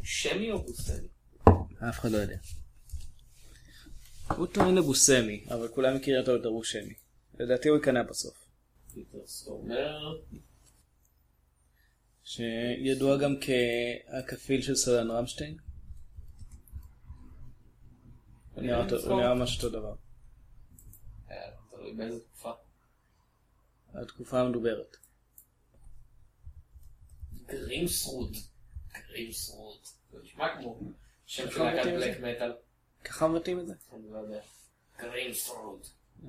שמי או בוסמי? אף אחד לא יודע. הוא טוען לבוסמי, אבל כולם מכירים אותו יותר בושמי. לדעתי הוא יקנה בסוף. פיטר סטורמר. שידוע גם כהכפיל של סלן רמשטיין. הוא נראה ממש אותו דבר. תלוי באיזה תקופה. התקופה המדוברת. גרימסרוד. זה נשמע כמו שם של להקת בלק מטל. ככה מתאים את זה? אני לא יודע. גרימסרוד.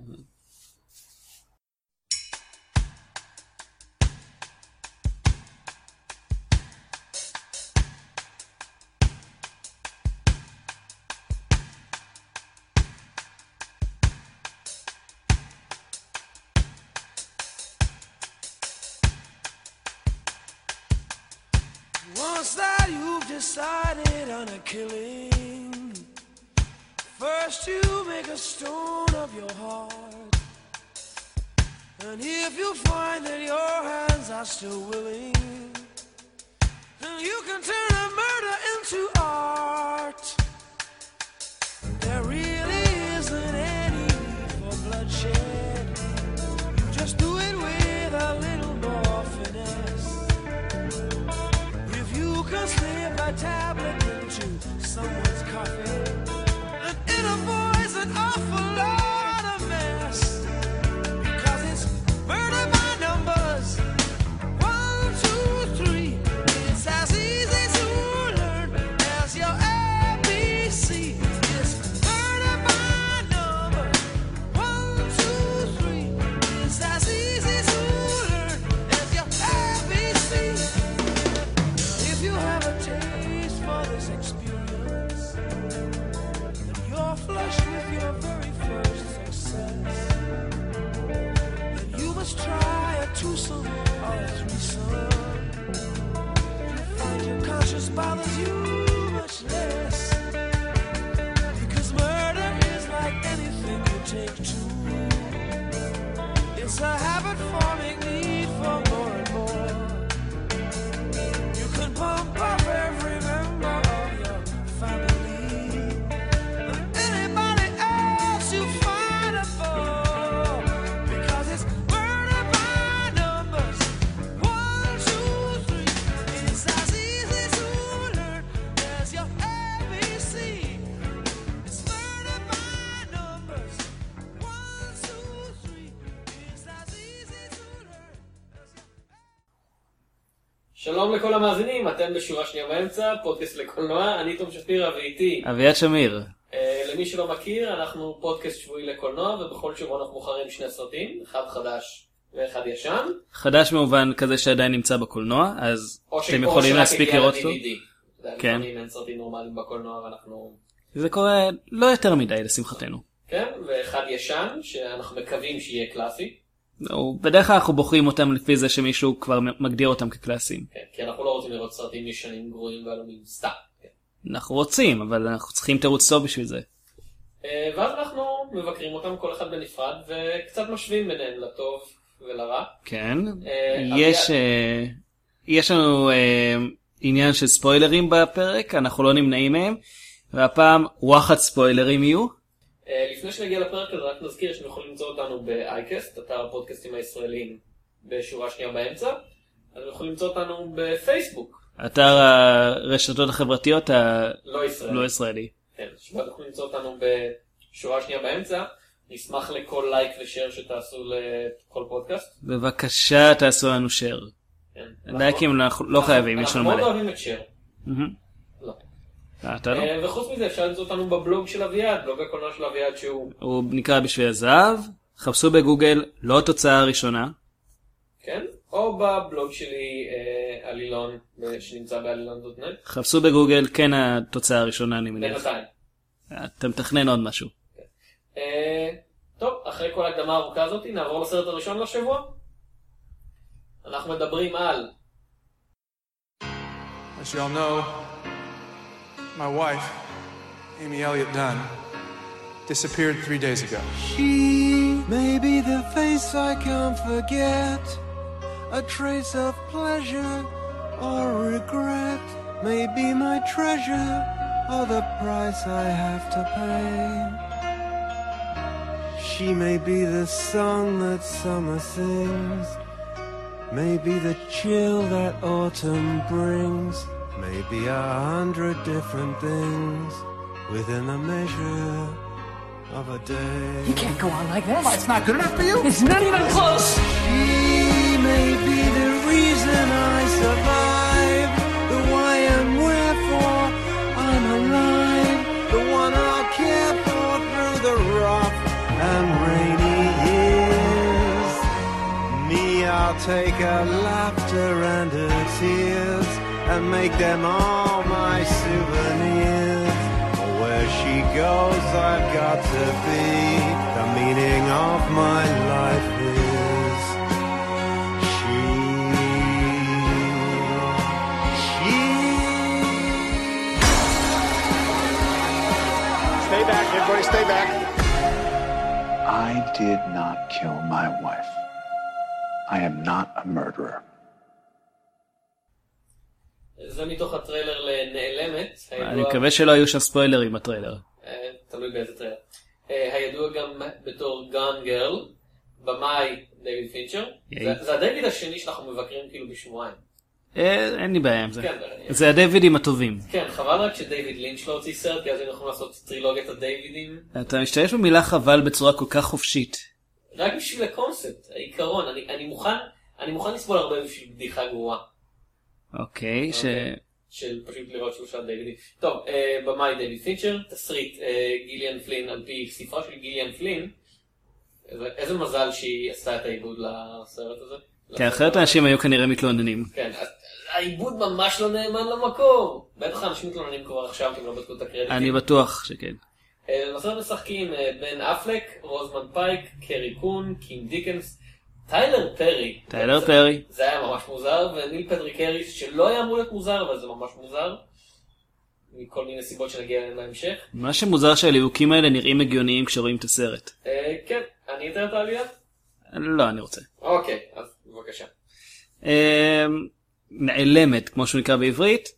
Once that you've decided on a killing, first you make a stone of your heart. And if you find that your hands are still willing, then you can turn a murder into art. There really isn't any need for bloodshed. You just do it with a little more finesse. You can slip a tablet into someone's coffee and it avoids an awful lot of mess, because it's murder by numbers. 1, 2, 3. It's as easy to learn as your ABC. It's murder by numbers. 1, 2, 3. It's as easy to learn as your ABC. If you have a taste for this experience, and you're flushed with your very first success, then you must try a twosome or a threesome. You find your conscience bothers you much less, because murder is like anything you take to. It's a habit-forming need for more and more. You can pump up every member of your family and anybody else you find a for, because it's murder by numbers. 1, 2, 3. It's as easy to learn as your ABC. It's murder by numbers. 1, 2, 3. It's as easy to learn as your... שלום לכל המאזינים, אתם בשורה שנייה באמצע, פודקאסט לקולנוע, אני תום שפירא ואיתי. אביעד שמיר. למי שלא מכיר, אנחנו פודקאסט שבועי לקולנוע, ובכל שבוע אנחנו בוחרים שני סרטים, אחד חדש ואחד ישן. חדש במובן כזה שעדיין נמצא בקולנוע, אז אתם יכולים להספיק לראות אותו. כן. אין סרטים נורמליים בקולנוע ואנחנו... זה קורה לא יותר מדי לשמחתנו. כן, ואחד ישן, שאנחנו מקווים שיהיה קלאסי. בדרך כלל אנחנו בוחרים אותם לפי זה שמישהו כבר מגדיר אותם כקלאסיים. כן, כי אנחנו לא רוצים לראות סרטים ישנים גרועים ועלומים סתם. כן. אנחנו רוצים, אבל אנחנו צריכים תירוץ טוב בשביל זה. ואז אנחנו מבקרים אותם כל אחד בנפרד, וקצת משווים ביניהם לטוב ולרע. כן, יש לנו עניין של ספוילרים בפרק, אנחנו לא נמנעים מהם, והפעם וואחד ספוילרים יהיו. לפני שנגיע לפרק הזה, רק נזכיר שאתם יכולים למצוא אותנו ב-iCast, אתר הפודקאסטים הישראלים בשורה שנייה באמצע. אז אתם יכולים למצוא אותנו בפייסבוק. אתר הרשתות החברתיות לא ישראלי. כן, שבו אתם יכולים למצוא אותנו בשורה שנייה באמצע. נשמח לכל לייק ושאר שתעשו לכל פודקאסט. בבקשה תעשו לנו שאר. לייקים לא חייבים, יש לנו מלא. אנחנו מאוד אוהבים את שאר. לא. וחוץ מזה אפשר למצוא אותנו בבלוג של אביעד, בלוג הקולנוע של אביעד הוא נקרא בשביל הזהב. חפשו בגוגל לא תוצאה ראשונה. כן, או בבלוג שלי עלילון שנמצא בעלילון.net. חפשו בגוגל כן התוצאה הראשונה אני מניח. בינתיים. אתה מתכנן עוד משהו. טוב, אחרי כל הקדמה הארוכה הזאת נעבור לסרט הראשון לשבוע. אנחנו מדברים על As you all know, my wife, Amy Elliott Dunn, disappeared 3 days ago. She may be the face I can't forget, a trace of pleasure or regret. may be my treasure or the price I have to pay. She may be the song that summer sings, may be the chill that autumn brings, may be 100 different things within the measure of a day. You can't go on like this. It's not good enough for you? It's not even close. She may be the reason I survive, the why and wherefore I'm alive, the one I'll care for through the rough and rainy years. Me, I'll take her laughter and her tears and make them all my souvenirs. Where she goes, I've got to be. The meaning of my life is she. Stay back, everybody, stay back. I did not kill my wife. I am not a murderer. זה מתוך הטריילר לנעלמת. אני מקווה שלא היו שם ספוילרים בטריילר. תלוי באיזה טריילר. הידוע גם בתור גן גרל, במאי דיוויד פינצ'ר. זה הדיוויד השני שאנחנו מבקרים כאילו בשבועיים. אין לי בעיה עם זה. כן, זה הדיווידים הטובים. כן, חבל רק שדיוויד לינץ' לא הוציא סרט, כי אז הם יכולים לעשות טרילוגיית הדיווידים. אתה משתמש במילה חבל בצורה כל כך חופשית. רק בשביל הקונספט, העיקרון. אני מוכן לסבול הרבה בשביל בדיחה גרועה. אוקיי, של פשוט לראות שלושה דיווידים. טוב, במאי דיוויד פינצ'ר, תסריט גיליאן פלין על פי ספרה של גיליאן פלין. איזה מזל שהיא עשתה את העיבוד לסרט הזה. כן, אחרת האנשים היו כנראה מתלוננים. כן, העיבוד ממש לא נאמן למקור. בטח האנשים מתלוננים כבר עכשיו, כי הם לא בדקו את הקרדיטים. אני בטוח שכן. בסרט משחקים בן אפלק, רוזמן פייק, קרי קון, קים דיקנס, טיילר פרי. טיילר פרי. זה היה ממש מוזר, וניל פטריק האריס, שלא היה אמור להיות מוזר, אבל זה ממש מוזר. מכל מיני סיבות שנגיע אליהן בהמשך. מה שמוזר שהליהוקים האלה נראים הגיוניים כשרואים את הסרט. כן, אני אתאר את העלייה? לא, אני רוצה. אוקיי, אז בבקשה. נעלמת, כמו שהוא נקרא בעברית.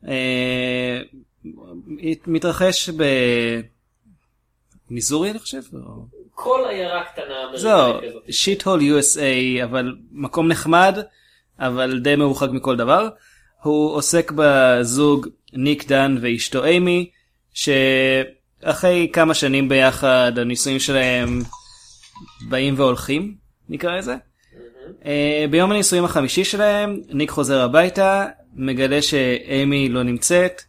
מתרחש במיזורי, אני חושב? כל עיירה קטנה זהו, אמריקאית כזאת. שיט הול USA, אבל מקום נחמד, אבל די מרוחק מכל דבר. הוא עוסק בזוג ניק דן ואשתו אימי, שאחרי כמה שנים ביחד הנישואים שלהם באים והולכים, נקרא לזה. ביום הנישואים החמישי שלהם, ניק חוזר הביתה, מגלה שאימי לא נמצאת,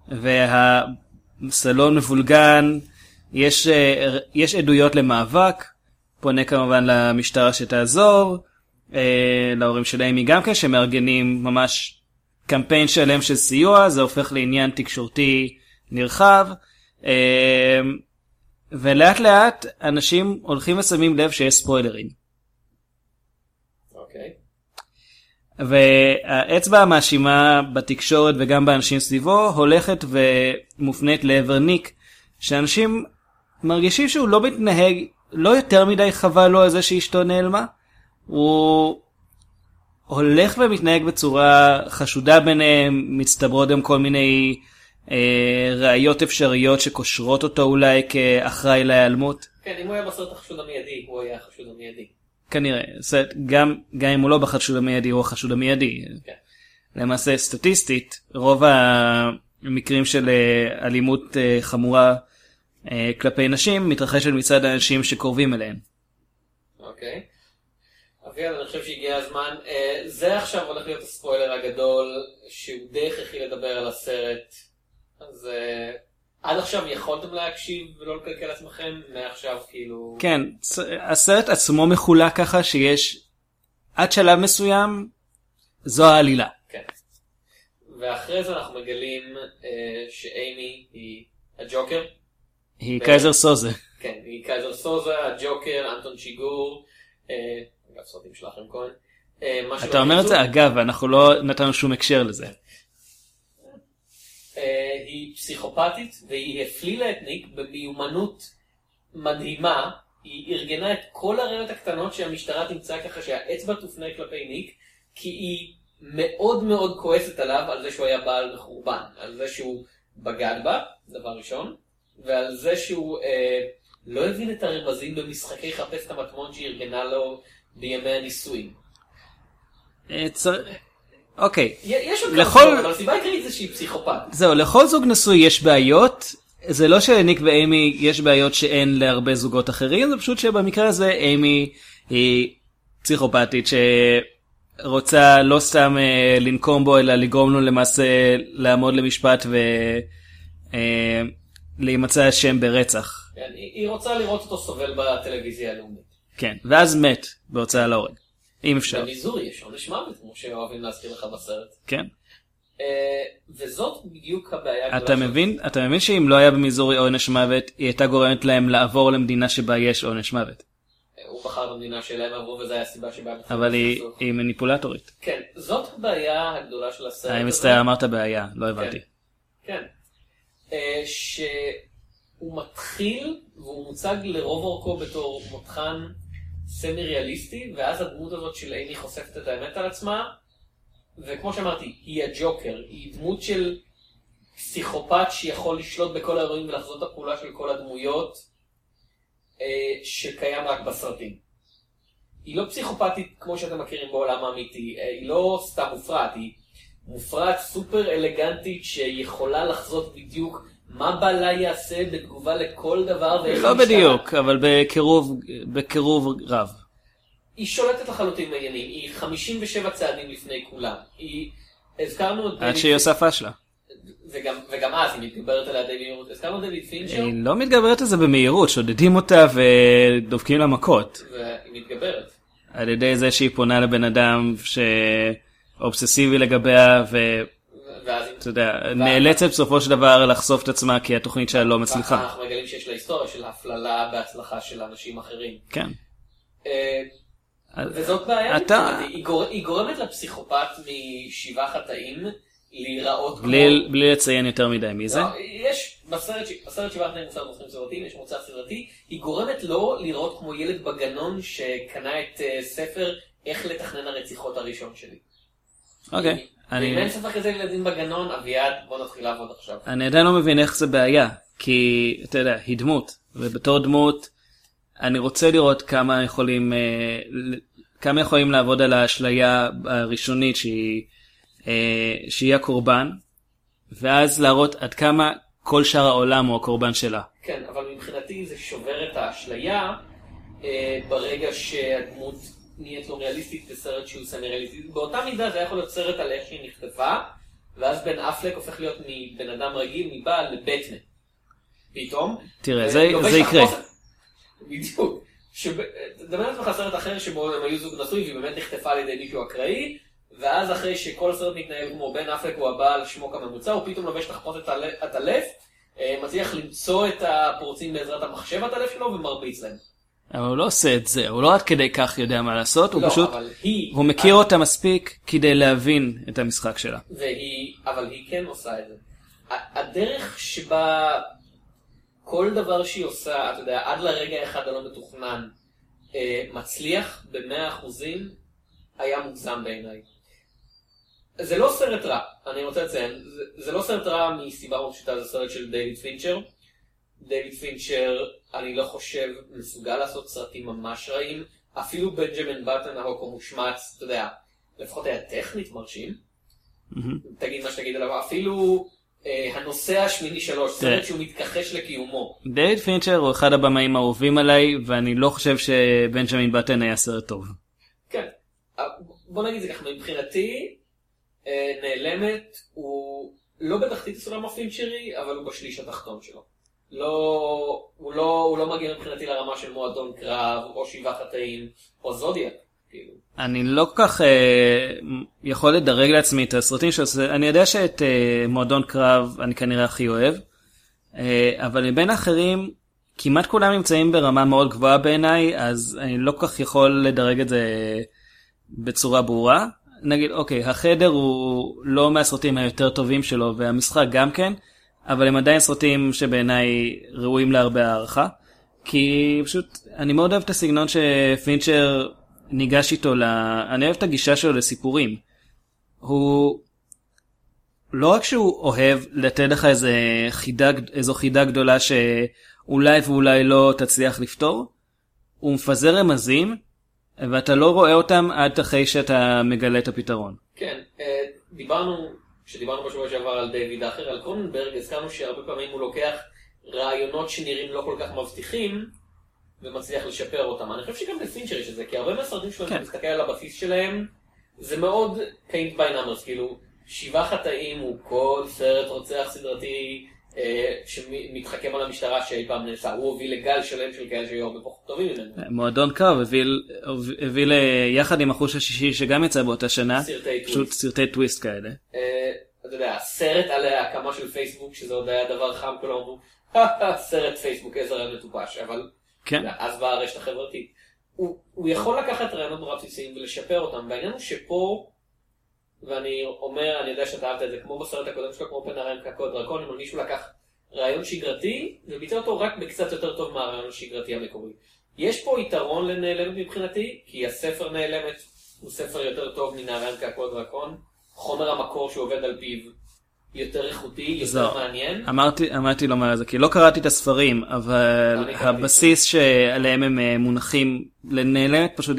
והסלון מבולגן, יש עדויות למאבק, פונה כמובן למשטרה שתעזור, להורים של אימי גם כן, שמארגנים ממש קמפיין שלם של סיוע, זה הופך לעניין תקשורתי נרחב, ולאט לאט אנשים הולכים ושמים לב שיש ספוילרים. אוקיי. והאצבע המאשימה בתקשורת וגם באנשים סביבו הולכת ומופנית לעבר ניק, שאנשים מרגישים שהוא לא מתנהג, לא יותר מדי חבל לו על זה שאשתו נעלמה, הוא הולך ומתנהג בצורה חשודה ביניהם, מצטברות גם כל מיני ראיות אפשריות שקושרות אותו אולי כאחראי להיעלמות. כן, אם הוא היה בסרט החשוד המיידי, הוא היה החשוד המיידי. כנראה, גם אם הוא לא בחשוד המיידי, הוא החשוד המיידי. כן. למעשה, סטטיסטית, רוב המקרים של אלימות חמורה כלפי נשים מתרחשת מצד האנשים שקרובים אליהם. אוקיי. אביעד, אני חושב שהגיע הזמן. זה עכשיו הולך להיות הספוילר הגדול, שהוא די הכרחי לדבר על הסרט. אז עד עכשיו יכולתם להקשיב ולא לקלקל עצמכם, מעכשיו כאילו... כן, הסרט עצמו מחולק ככה שיש עד שלב מסוים, זו העלילה. כן. ואחרי זה אנחנו מגלים שאימי היא הג'וקר. היא קייזר סוזה. כן, היא קייזר סוזה, הג'וקר, אנטון שיגור, אגב סרטים של אחם כהן. אתה אומר את זה אגב, אנחנו לא נתנו שום הקשר לזה. היא פסיכופתית, והיא הפלילה את ניק במיומנות מדהימה. היא ארגנה את כל הראיות הקטנות שהמשטרה תמצא ככה שהאצבע תופנה כלפי ניק, כי היא מאוד מאוד כועסת עליו על זה שהוא היה בעל מחורבן, על זה שהוא בגד בה, דבר ראשון, ועל זה שהוא לא הבין את הרמזים במשחקי חפש את המטמון שארגנה לו בימי הניסויים. אוקיי. יש עוד כמה, אבל הסיבה העיקרית זה שהיא פסיכופת. זהו, לכל זוג נשוי יש בעיות. זה לא שלניק ואימי יש בעיות שאין להרבה זוגות אחרים, זה פשוט שבמקרה הזה אימי היא פסיכופתית שרוצה לא סתם לנקום בו, אלא לגרום לו למעשה לעמוד למשפט ולהימצא אשם ברצח. כן, היא רוצה לראות אותו סובל בטלוויזיה הלאומית. כן, ואז מת בהוצאה להורג, אם אפשר. במיזורי יש עונש מוות, כמו שאוהבים להזכיר לך בסרט. כן. וזאת בדיוק הבעיה. אתה מבין שאם לא היה במיזורי עונש מוות, היא הייתה גורמת להם לעבור למדינה שבה יש עונש מוות. הוא בחר במדינה שלהם עברו, וזו הייתה הסיבה שבה... אבל היא מניפולטורית. כן, זאת הבעיה הגדולה של הסרט. אני מצטער, אמרת בעיה, לא הבנתי. כן. שהוא מתחיל, והוא מוצג לרוב אורכו בתור מותחן סמי ריאליסטי, ואז הדמות הזאת של אימי חושפת את האמת על עצמה, וכמו שאמרתי, היא הג'וקר, היא דמות של פסיכופת שיכול לשלוט בכל האירועים ולחזות את הפעולה של כל הדמויות שקיים רק בסרטים. היא לא פסיכופתית כמו שאתם מכירים בעולם האמיתי, היא לא סתם מופרעת, היא מופרעת סופר אלגנטית שיכולה לחזות בדיוק מה בעלה יעשה בתגובה לכל דבר. לא בדיוק, אבל בקירוב רב. היא שולטת לחלוטין בעניינים, היא 57 צעדים לפני כולם. הזכרנו את עד שהיא עושה פשלה. וגם אז היא מתגברת עליה די במהירות. הזכרנו את דייוויד פינצ'ר. היא לא מתגברת על זה במהירות, שודדים אותה ודופקים לה מכות. והיא מתגברת. על ידי זה שהיא פונה לבן אדם שאובססיבי לגביה ואתה יודע, נאלצת בסופו של דבר לחשוף את עצמה כי התוכנית שלה לא מצליחה. אנחנו מגלים שיש לה היסטוריה של הפללה בהצלחה של אנשים אחרים. כן. וזאת בעיה, היא גורמת לפסיכופת משבעה חטאים להיראות כמו... בלי לציין יותר מדי מי זה? יש בסרט שבעה חטאים מוצר מוצרים סדרתיים, יש מוצר סדרתי, היא גורמת לו לראות כמו ילד בגנון שקנה את ספר איך לתכנן הרציחות הראשון שלי. אוקיי. ואם אין ספר כזה ילדים בגנון, אביעד, בוא נתחיל לעבוד עכשיו. אני עדיין לא מבין איך זה בעיה, כי אתה יודע, היא דמות, ובתור דמות אני רוצה לראות כמה יכולים לעבוד על האשליה הראשונית שהיא הקורבן, ואז להראות עד כמה כל שאר העולם הוא הקורבן שלה. כן, אבל מבחינתי זה שובר את האשליה ברגע שהדמות נהיית לא ריאליסטית בסרט שהוא סמי ריאליסטית. באותה מידה זה יכול להיות סרט על איך שהיא נכתבה, ואז בן אפלק הופך להיות מבן אדם רגיל, מבעל לבטמן. פתאום. תראה, זה יקרה. בדיוק. דמיין לעצמך סרט אחר שבו הם היו זוג נשוי והיא באמת נחטפה על ידי מישהו אקראי, ואז אחרי שכל הסרט מתנהל כמו בן אפלק הוא הבעל שמוק הממוצע, הוא פתאום לובש תחפושת הטלף, מצליח למצוא את הפורצים בעזרת המחשב הטלף שלו ומרביץ להם. אבל הוא לא עושה את זה, הוא לא עד כדי כך יודע מה לעשות, הוא פשוט, הוא מכיר אותה מספיק כדי להבין את המשחק שלה. אבל היא כן עושה את זה. הדרך שבה כל דבר שהיא עושה, אתה יודע, עד לרגע אחד הלא מתוכנן, מצליח ב100%, היה מוגזם בעיניי. זה לא סרט רע, אני רוצה לציין, זה לא סרט רע מסיבה מאוד פשוטה, זה סרט של דייוויד פינצ'ר. דייוויד פינצ'ר, אני לא חושב, מסוגל לעשות סרטים ממש רעים. אפילו בנג'מין בטן ההוקו מושמץ, אתה יודע, לפחות היה טכנית מרשים. תגיד מה שתגיד עליו, אפילו הנושא השמיני 3, סרט שהוא מתכחש לקיומו. דייוויד פינצ'ר הוא אחד הבמאים האהובים עליי, ואני לא חושב שבנג'מין בטן היה סרט טוב. כן, בוא נגיד זה ככה, מבחינתי, נעלמת הוא לא בתחתית הסולם הפינצ'רי, אבל הוא בשליש התחתון שלו. הוא לא מגיע מבחינתי לרמה של מועדון קרב, או שבעה חטאים, או זודיאק. אני לא כל כך יכול לדרג לעצמי את הסרטים שעושה, אני יודע שאת מועדון קרב אני כנראה הכי אוהב, אבל מבין האחרים, כמעט כולם נמצאים ברמה מאוד גבוהה בעיניי, אז אני לא כל כך יכול לדרג את זה בצורה ברורה. נגיד, אוקיי, החדר הוא לא מהסרטים היותר טובים שלו, והמשחק גם כן, אבל הם עדיין סרטים שבעיניי ראויים להרבה הערכה, כי פשוט, אני מאוד אוהב את הסגנון שפינצ'ר ניגש איתו, אני אוהב את הגישה שלו לסיפורים. הוא לא רק שהוא אוהב לתת לך איזו חידה גדולה שאולי ואולי לא תצליח לפתור, הוא מפזר רמזים, ואתה לא רואה אותם עד אחרי שאתה מגלה את הפתרון. כן, כשדיברנו בשבוע שעבר על דיוויד אחר, על קרוננברג, הזכרנו שהרבה פעמים הוא לוקח רעיונות שנראים לא כל כך מבטיחים, ומצליח לשפר אותם. אני חושב שגם בפינצ'ר יש את זה, כי הרבה מהסרטים שלו, אתה מסתכל על הבסיס שלהם, זה מאוד paint by numbers, כאילו, 7 חטאים הוא כל סרט רוצח סדרתי שמתחכם על המשטרה שאי פעם נעשה, הוא הוביל לגל שלם של כאלה שהיו הרבה פחות טובים ממנו. מועדון קרב הביא יחד עם החוש השישי שגם יצא באותה שנה, פשוט סרטי טוויסט כאלה. אתה יודע, הסרט על ההקמה של פייסבוק, שזה עוד היה דבר חם, כלום אמרו, סרט פייסבוק, איזה רעיון מטופש, אבל אז באה הרשת החברתית. הוא יכול לקחת רעיונות נורא בסיסיים ולשפר אותם, והעניין הוא שפה, ואני אומר, אני יודע שאתה אהבת את זה, כמו בסרט הקודם שלו, כמו פנריים קקו דרקון, אני מרגיש שהוא לקח רעיון שגרתי, וביצע אותו רק בקצת יותר טוב מהרעיון השגרתי המקורי. יש פה יתרון לנעלמת מבחינתי, כי הספר נעלמת הוא ספר יותר טוב מנעריים קקו דרקון, חומר המקור שהוא עובד על פיו יותר איכותי, יותר מעניין. אמרתי לומר את זה, כי לא קראתי את הספרים, אבל הבסיס שעליהם הם מונחים לנעלמת, פשוט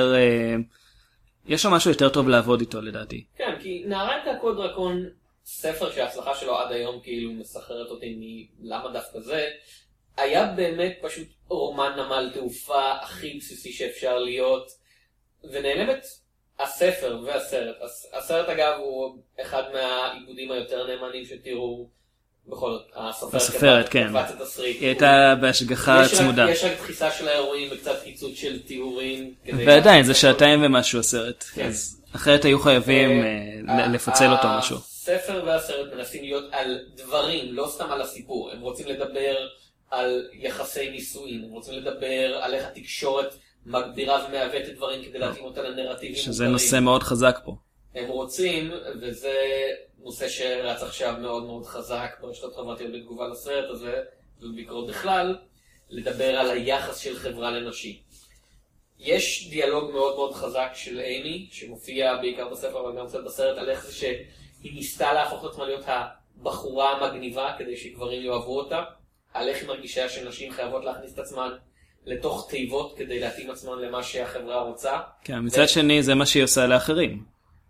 יש שם משהו יותר טוב לעבוד איתו לדעתי. כן, כי נעריים קקו דרקון, ספר שההצלחה שלו עד היום כאילו מסחררת אותי מלמה דווקא זה, היה באמת פשוט רומן נמל תעופה הכי בסיסי שאפשר להיות, ונעלמת הספר והסרט. הסרט אגב הוא אחד מהעיבודים היותר נאמנים שתראו בכל זאת, הסופרת, כן. קבץ את הסריט. היא הייתה בהשגחה צמודה. יש רק דחיסה של האירועים וקצת חיצות של תיאורים. ועדיין, זה 2 ומשהו הסרט. אז אחרת היו חייבים לפצל אותו משהו. הספר והסרט מנסים להיות על דברים, לא סתם על הסיפור. הם רוצים לדבר על יחסי נישואין, הם רוצים לדבר על איך התקשורת מגדירה ומעוותת דברים כדי להתאים אותה לנרטיבים. שזה נושא מאוד חזק פה. הם רוצים, וזה נושא שרץ עכשיו מאוד מאוד חזק ברשתות חברתיות בתגובה לסרט הזה, ובקרות בכלל, לדבר על היחס של חברה לנשים. יש דיאלוג מאוד מאוד חזק של אימי, שמופיע בעיקר בספר אבל גם קצת בסרט, על איך זה שהיא ניסתה להפוך את עצמה להיות הבחורה המגניבה כדי שגברים יאהבו אותה, על איך היא מרגישה שנשים חייבות להכניס את עצמן לתוך תיבות כדי להתאים עצמן למה שהחברה רוצה. כן, מצד שני זה מה שהיא עושה לאחרים.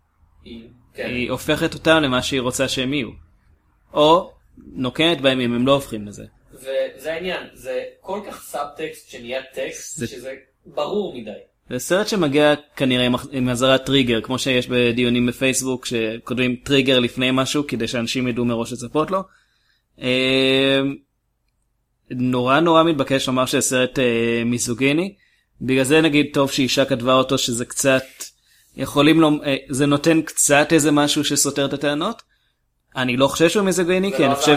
היא הופכת אותם למה שהיא רוצה שהם יהיו. או נוקנת בהם אם הם לא הופכים לזה. וזה העניין, זה כל כך סאבטקסט שנהיה טקסט שזה ברור מדי. זה סרט שמגיע כנראה עם הזרת טריגר, כמו שיש בדיונים בפייסבוק שכותבים טריגר לפני משהו כדי שאנשים ידעו מראש לצפות לו. נורא מתבקש לומר שזה סרט מיזוגיני. בגלל זה נגיד טוב שאישה כתבה אותו שזה קצת זה נותן קצת איזה משהו שסותר את הטענות. אני לא חושב שהוא מיזוגיני, כי אני חושב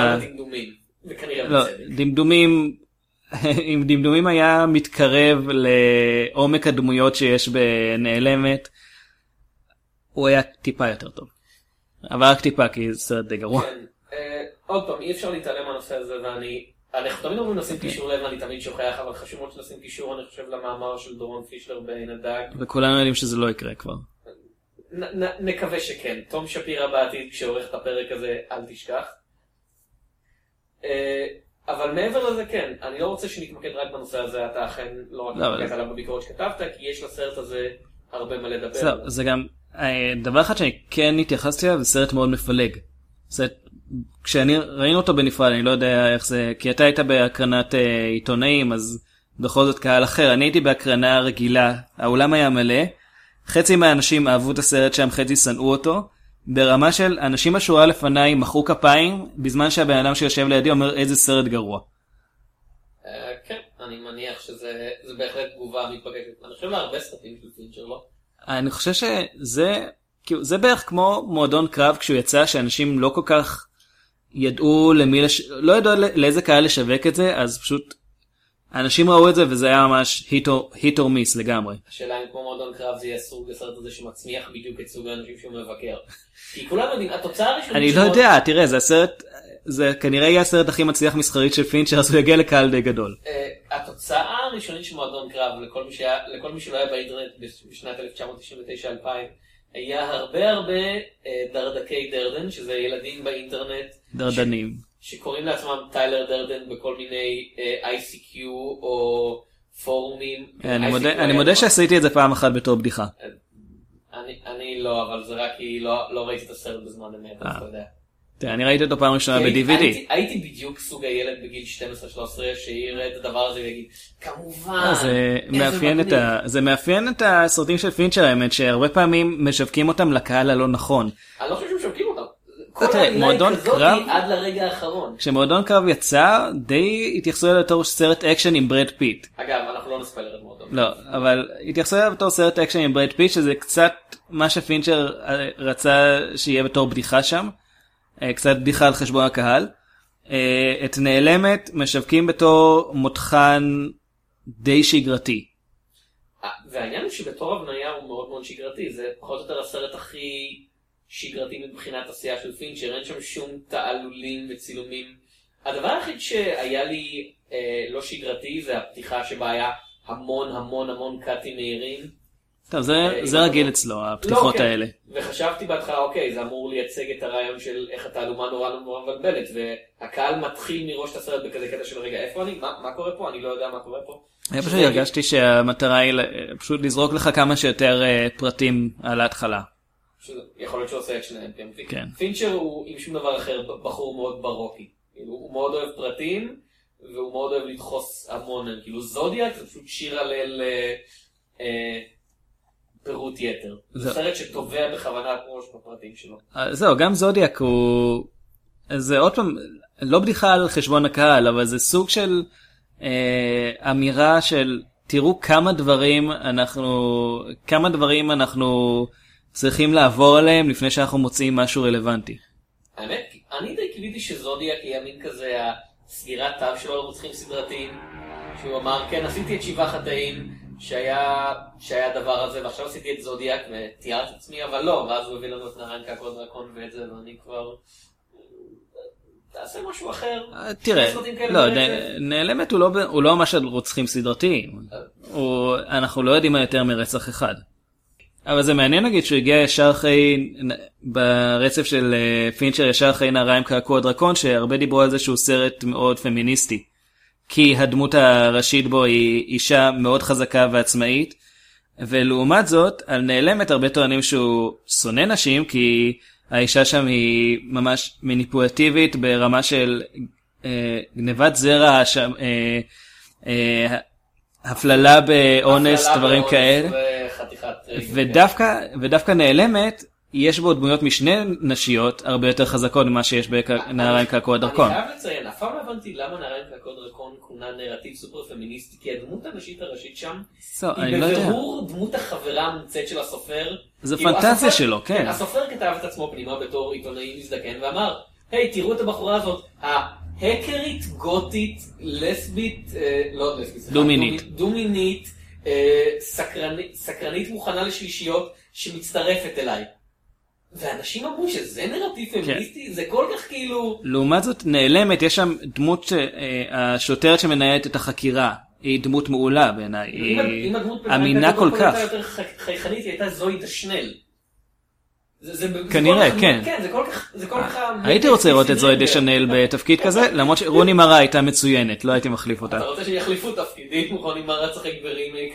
אם דמדומים היה מתקרב לעומק הדמויות שיש בנעלמת, הוא היה טיפה יותר טוב. אבל רק טיפה, כי זה סרט די גרוע. עוד פעם, אי אפשר להתעלם מהנושא הזה, אנחנו תמיד אומרים נשים קישור לב, ואני תמיד שוכח, אבל חשוב מאוד שנשים קישור, אני חושב, למאמר של דורון פישלר בעין הדג. וכולנו יודעים שזה לא יקרה כבר. נקווה שכן. תום שפירא בעתיד, כשעורך את הפרק הזה, אל תשכח. אבל מעבר לזה כן, אני לא רוצה שנתמקד רק בנושא הזה, אתה אכן לא רק נתמקד עליו בביקורת שכתבת, כי יש לסרט הזה הרבה מה לדבר. זה גם, דבר אחד שאני כן התייחסתי אליו, זה סרט מאוד מפלג. כשאני ראינו אותו בנפרד, אני לא יודע איך זה, כי אתה היית בהקרנת עיתונאים, אז בכל זאת קהל אחר. אני הייתי בהקרנה רגילה, האולם היה מלא, חצי מהאנשים אהבו את הסרט שם, חצי שנאו אותו, ברמה של אנשים השורה לפניי מחאו כפיים, בזמן שהבן אדם שיושב לידי אומר איזה סרט גרוע. כן, אני מניח שזה בהחלט תגובה מתפגשת. אני חושב להרבה סרטים של פינצ'ר, לא? אני חושב שזה בערך כמו מועדון קרב כשהוא יצא, שאנשים לא כל כך ידעו לא ידעו לאיזה קהל לשווק את זה, אז פשוט אנשים ראו את זה וזה היה ממש hit or miss לגמרי. השאלה אם כמו מועדון קרב זה יהיה סוג הסרט הזה שמצמיח בדיוק את סוג האנשים שהוא מבקר. כי כולנו יודעים, התוצאה הראשונית אני לא יודע, תראה, זה כנראה יהיה הסרט הכי מצליח מסחרית של פינצ'ר, אז הוא יגיע לקהל די גדול. התוצאה הראשונית של מועדון קרב, לכל מי שלא היה באינטרנט בשנת 1999-2000, היה הרבה דרדקי דרדן, שזה ילדים באינטרנט. דרדנים. שקוראים לעצמם טיילר דרדן בכל מיני ICQ או פורומים. אני מודה שעשיתי את זה פעם אחת בתור בדיחה. אני לא, אבל זה רק כי לא ראיתי את הסרט בזמן אמת, אז אתה יודע. אני ראיתי אותו פעם ראשונה ב-DVD. הייתי בדיוק סוג הילד בגיל 12-13 שיראה את הדבר הזה ויגיד, כמובן, זה מאפיין את הסרטים של פינצ'ר, האמת, שהרבה פעמים משווקים אותם לקהל הלא נכון. אני לא חושב שמשווקים אותם. כל המילה היא כזאת עד לרגע האחרון. כשמועדון קרב יצא, די התייחסו אליו בתור סרט אקשן עם ברד פיט. אגב, אנחנו לא נספיילר את מועדון. לא, אבל התייחסו אליו בתור סרט אקשן עם ברד פיט, שזה קצת מה שפינצ'ר רצה שיהיה בתור בדיחה שם. קצת בדיחה על חשבון הקהל. את נעלמת משווקים בתור מותחן די שגרתי. והעניין הוא שבתור הבניה הוא מאוד מאוד שגרתי. זה פחות או יותר הסרט הכי שגרתי מבחינת עשייה של פינצ'ר. אין שם שום תעלולים וצילומים. הדבר היחיד שהיה לי לא שגרתי זה הפתיחה שבה היה המון קאטים מהירים. טוב, זה רגיל אצלו, הפתיחות האלה. וחשבתי בהתחלה, אוקיי, זה אמור לייצג את הרעיון של איך התעלומה נורא מבלבלת, והקהל מתחיל מראש את הסרט בכזה קטע של רגע, איפה אני? מה קורה פה? אני לא יודע מה קורה פה. אני פשוט הרגשתי שהמטרה היא פשוט לזרוק לך כמה שיותר פרטים על ההתחלה. יכול להיות שהוא עושה את שניהם. פינצ'ר הוא עם שום דבר אחר בחור מאוד ברוקי. הוא מאוד אוהב פרטים, והוא מאוד אוהב לדחוס המון. כאילו זודיאק זה פשוט שיר הלל פירוט יתר. זה סרט שטובע בכוונה ראש בפרטים שלו. זהו, גם זודיאק הוא... זה עוד פעם, לא בדיחה על חשבון הקהל, אבל זה סוג של אמירה של תראו כמה דברים אנחנו צריכים לעבור עליהם לפני שאנחנו מוצאים משהו רלוונטי. האמת, אני די קיוויתי שזודיאק יהיה מין כזה הסגירת תו שלו לרוצחים סדרתיים, שהוא אמר, כן, עשיתי את 7 חטאים, שהיה הדבר הזה, ועכשיו עשיתי את זודיאק ותיארת את עצמי, אבל לא, ואז הוא הביא לנו את נערן קעקוע דרקון ואת זה, ואני כבר... תעשה משהו אחר. תראה, לא, נעלמת הוא לא ממש רוצחים סדרתיים. אנחנו לא יודעים על יותר מרצח אחד. אבל זה מעניין להגיד שהוא הגיע ישר אחרי, ברצף של פינצ'ר ישר אחרי נערן קעקוע דרקון, שהרבה דיברו על זה שהוא סרט מאוד פמיניסטי. כי הדמות הראשית בו היא אישה מאוד חזקה ועצמאית, ולעומת זאת, על נעלמת הרבה טוענים שהוא שונא נשים, כי האישה שם היא ממש מניפולטיבית ברמה של גנבת זרע, הפללה באונס, דברים כאלה. ודווקא נעלמת, יש בו דמויות משני נשיות הרבה יותר חזקות ממה שיש בנערן קעקוע דרקון. אני חייב לציין, אף פעם לא הבנתי למה נערן קעקוע דרקון כונה נרטיב סופר פמיניסטי, כי הדמות הנשית הראשית שם היא בבירור דמות החברה המומצאת של הסופר. זו פנטזיה שלו, כן. הסופר כתב את עצמו פנימה בתור עיתונאי מזדקן ואמר, היי, תראו את הבחורה הזאת, ההקרית, גותית, לסבית, לא לסבית, דומינית, סקרנית מוכנה לשלישיות שמצטרפת אליי. ואנשים אמרו שזה נרטיב פמיניסטי, זה כל כך כאילו... לעומת זאת נעלמת, יש שם דמות, השוטרת שמנהלת את החקירה, היא דמות מעולה בעיניי, היא אמינה כל כך. היא יותר חייכנית, היא הייתה זוהי דשנל. כנראה, כן. זה כל כך... הייתי רוצה לראות את זוהי דשנל בתפקיד כזה, למרות שרוני מרה הייתה מצוינת, לא הייתי מחליף אותה. אתה רוצה שיחליפו תפקידים, רוני מרה צחק ברימייק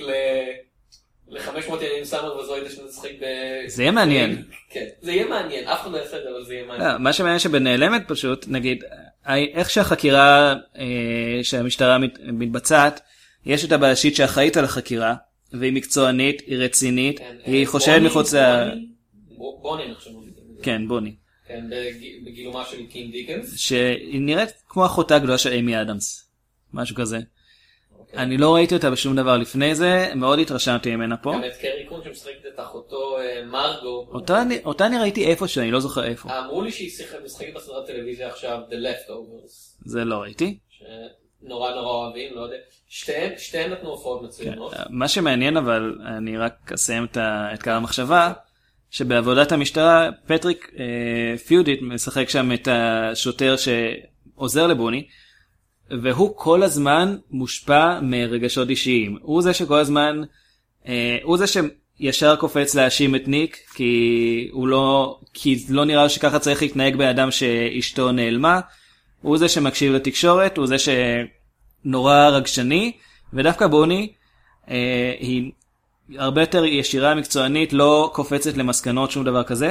ל-500 ימים סמר וזוהי דשנל צחק ב... זה יהיה מעניין. כן, זה יהיה מעניין, אף אחד לא יעשה את זה, אבל זה יהיה מעניין. מה שמעניין שבנעלמת פשוט, נגיד, איך שהחקירה שהמשטרה מתבצעת, יש את הבלשית שאחראית על החקירה, והיא מקצוענית, היא רצינית, היא חושבת מחוץ בוני נחשבו. כן, בוני. כן, בגילומה של קים דיקנס. שהיא נראית כמו אחותה הגדולה של אימי אדמס. משהו כזה. אני לא ראיתי אותה בשום דבר לפני זה, מאוד התרשמתי ממנה פה. גם את קרי קון שמשחקת את אחותו מרגו. אותה אני ראיתי איפה שאני לא זוכר איפה. אמרו לי שהיא משחקת בסדרת טלוויזיה עכשיו, The Leftovers. זה לא ראיתי. שנורא אוהבים, לא יודע. שתיהן נתנו הופעות מצוינות. מה שמעניין אבל, אני רק אסיים את קו המחשבה, שבעבודת המשטרה פטריק פיודיט משחק שם את השוטר שעוזר לבוני, והוא כל הזמן מושפע מרגשות אישיים. הוא זה שכל הזמן, הוא זה ישר קופץ להאשים את ניק, כי לא נראה שככה צריך להתנהג באדם שאשתו נעלמה. הוא זה שמקשיב לתקשורת, הוא זה שנורא רגשני, ודווקא בוני היא הרבה יותר ישירה מקצוענית, לא קופצת למסקנות שום דבר כזה.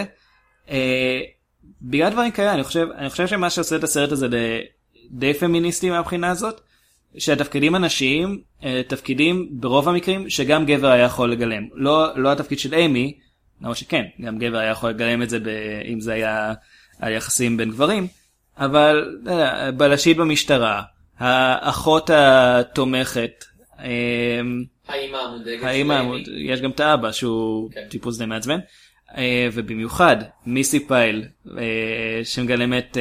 בגלל דברים כאלה, אני חושב שמה שעושה את הסרט הזה די פמיניסטי מהבחינה הזאת, שהתפקידים הנשיים, תפקידים ברוב המקרים שגם גבר היה יכול לגלם. לא התפקיד של אימי, למרות שכן, גם גבר היה יכול לגלם את זה אם זה היה על יחסים בין גברים, אבל בלשית במשטרה, האחות התומכת, האמא המודאגת של אימי. יש גם את האבא שהוא טיפוס די מעצבן, ובמיוחד מיסי פייל, שמגלמת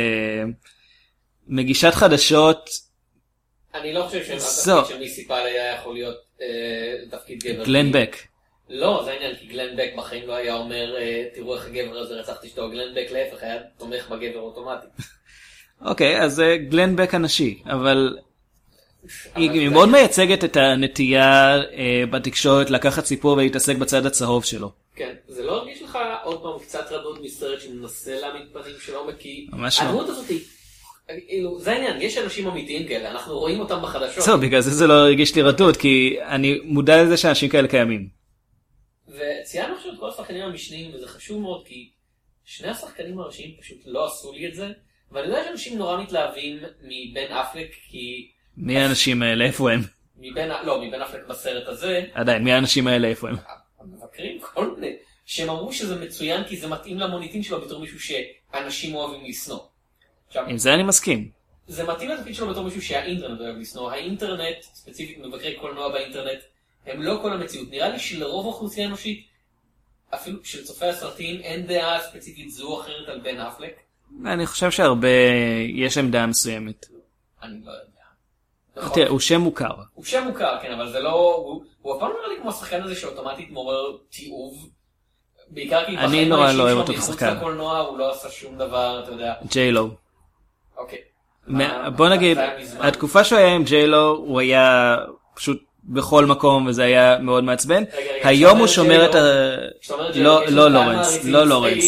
מגישת חדשות. אני לא חושב שהתפקיד של מיסי פייל היה יכול להיות תפקיד גבר. גלן בק. לא, זה העניין, כי גלן בק בחיים לא היה אומר, תראו איך הגבר הזה רצח אשתו. גלן בק להפך היה תומך בגבר אוטומטית. אוקיי, אז זה גלן בק הנשי, אבל היא מאוד מייצגת את הנטייה בתקשורת לקחת סיפור ולהתעסק בצד הצהוב שלו. כן, זה לא הרגיש לך עוד פעם קצת רדוד מסרט שמנסה להעמיד פנים של עומק, כי הדמות הזאת היא, זה העניין, יש אנשים אמיתיים כאלה, אנחנו רואים אותם בחדשות. זהו, בגלל זה לא הרגיש לי רדוד, כי אני מודע לזה שאנשים כאלה קיימים. וציינו עכשיו את כל השחקנים המשניים, וזה חשוב מאוד, כי שני השחקנים הראשיים פשוט לא עשו לי את זה, ואני יודע שאנשים נורא מתלהבים מבן אפלק, כי מי האנשים האלה, איפה הם? מבן אפלק בסרט הזה. עדיין, מי האנשים האלה, איפה הם? המבקרים, כל מיני, שהם אמרו שזה מצוין כי זה מתאים למוניטין שלו בתור מישהו שאנשים אוהבים לשנוא. עם זה אני מסכים. זה מתאים לתפקיד שלו בתור מישהו שהאינטרנט אוהב לשנוא. האינטרנט, ספציפית מבקרי קולנוע באינטרנט, הם לא כל המציאות. נראה לי שלרוב האוכלוסייה האנושית, אפילו של צופי הסרטים, אין דעה ספציפית זו או אחרת על בן אפלק. אני חושב שהרבה, יש עמדה מסוימת. אני לא יודע. תראה, הוא שם מוכר. הוא שם מוכר, כן, אבל זה לא, הוא הפעם נראה לי כמו השחקן הזה שאוטומטית מעורר תיעוב. בעיקר כי בחיים האישיים שלו מחוץ לקולנוע הוא לא עשה שום דבר, אתה יודע. ג'יילו. אוקיי. בוא נגיד, התקופה שהוא היה עם ג'יילו, הוא היה פשוט בכל מקום וזה היה מאוד מעצבן. היום הוא שומר את לא לורנס, לא לורנס.